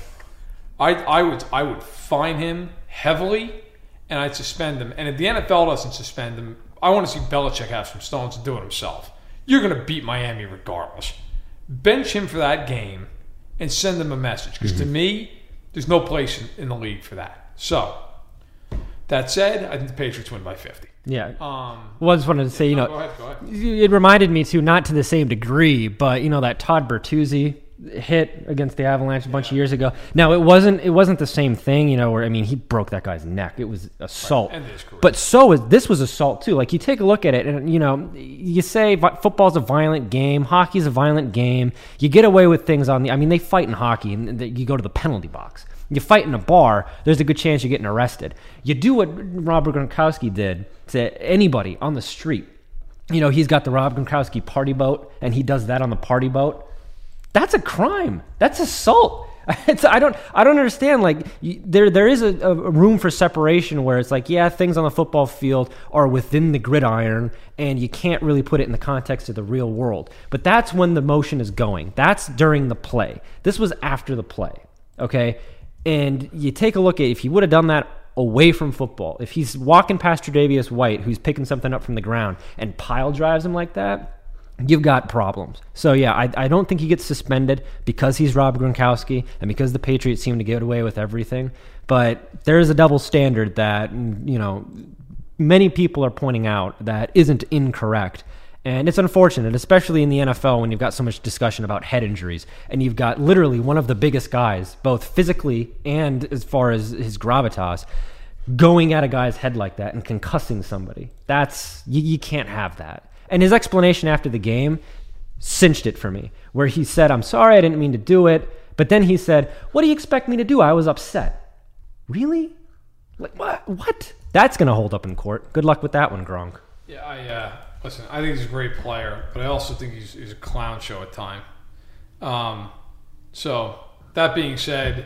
I, I would I would fine him heavily, and I'd suspend him. And if the N F L doesn't suspend him, I want to see Belichick have some stones and do it himself. You're going to beat Miami regardless. Bench him for that game and send him a message. Because mm-hmm. to me, there's no place in, in the league for that. So, that said, I think the Patriots win by fifty. Yeah. Um, well, I just wanted to say, you no, know, go ahead, go ahead. It reminded me too, not to the same degree, but you know that Todd Bertuzzi hit against the Avalanche a bunch yeah. of years ago. Now it wasn't it wasn't the same thing, you know, where I mean he broke that guy's neck. It was assault. Right. But so is this was assault too. Like you take a look at it and you know, you say football's a violent game, hockey's a violent game. You get away with things on the I mean they fight in hockey and you go to the penalty box. You fight in a bar, there's a good chance you're getting arrested. You do what Robert Gronkowski did to anybody on the street. You know, he's got the Rob Gronkowski party boat and he does that on the party boat. That's a crime. That's assault. It's, I don't. I don't understand. Like you, there, there is a, a room for separation where it's like, yeah, things on the football field are within the gridiron, and you can't really put it in the context of the real world. But that's when the motion is going. That's during the play. This was after the play. Okay, and you take a look at if he would have done that away from football, if he's walking past Tre'Davious White, who's picking something up from the ground, and pile drives him like that. You've got problems. So, yeah, I, I don't think he gets suspended because he's Rob Gronkowski and because the Patriots seem to get away with everything. But there is a double standard that, you know, many people are pointing out that isn't incorrect. And it's unfortunate, especially in the N F L when you've got so much discussion about head injuries. And you've got literally one of the biggest guys, both physically and as far as his gravitas, going at a guy's head like that and concussing somebody. That's, you, you can't have that. And his explanation after the game cinched it for me, where he said, I'm sorry, I didn't mean to do it. But then he said, what do you expect me to do? I was upset. Really? Like, what? What? That's going to hold up in court. Good luck with that one, Gronk. Yeah, I uh, listen, I think he's a great player, but I also think he's, he's a clown show at time. Um, so, that being said,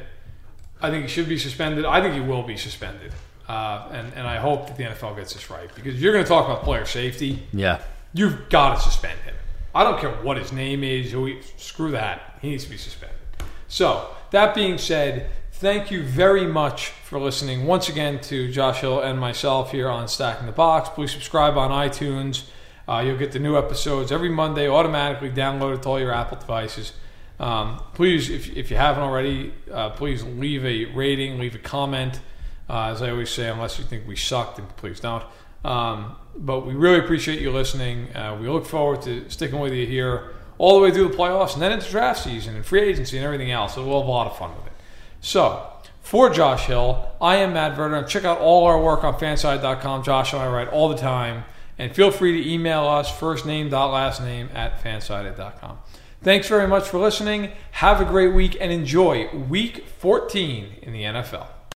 I think he should be suspended. I think he will be suspended. Uh, and, and I hope that the N F L gets this right. Because if you're going to talk about player safety, yeah, you've got to suspend him. I don't care what his name is. Who he, screw that. He needs to be suspended. So, that being said, thank you very much for listening once again to Josh Hill and myself here on Stacking the Box. Please subscribe on iTunes. Uh, you'll get the new episodes every Monday automatically downloaded to all your Apple devices. Um, please, if, if you haven't already, uh, please leave a rating, leave a comment. Uh, as I always say, unless you think we suck, then please don't. Um, but we really appreciate you listening. Uh, we look forward to sticking with you here all the way through the playoffs and then into draft season and free agency and everything else. So we'll have a lot of fun with it. So, for Josh Hill, I am Matt Verder. And check out all our work on fanside dot com. Josh and I write all the time. And feel free to email us, first name dot last name at fansided dot com. Thanks very much for listening. Have a great week and enjoy week fourteen in the N F L.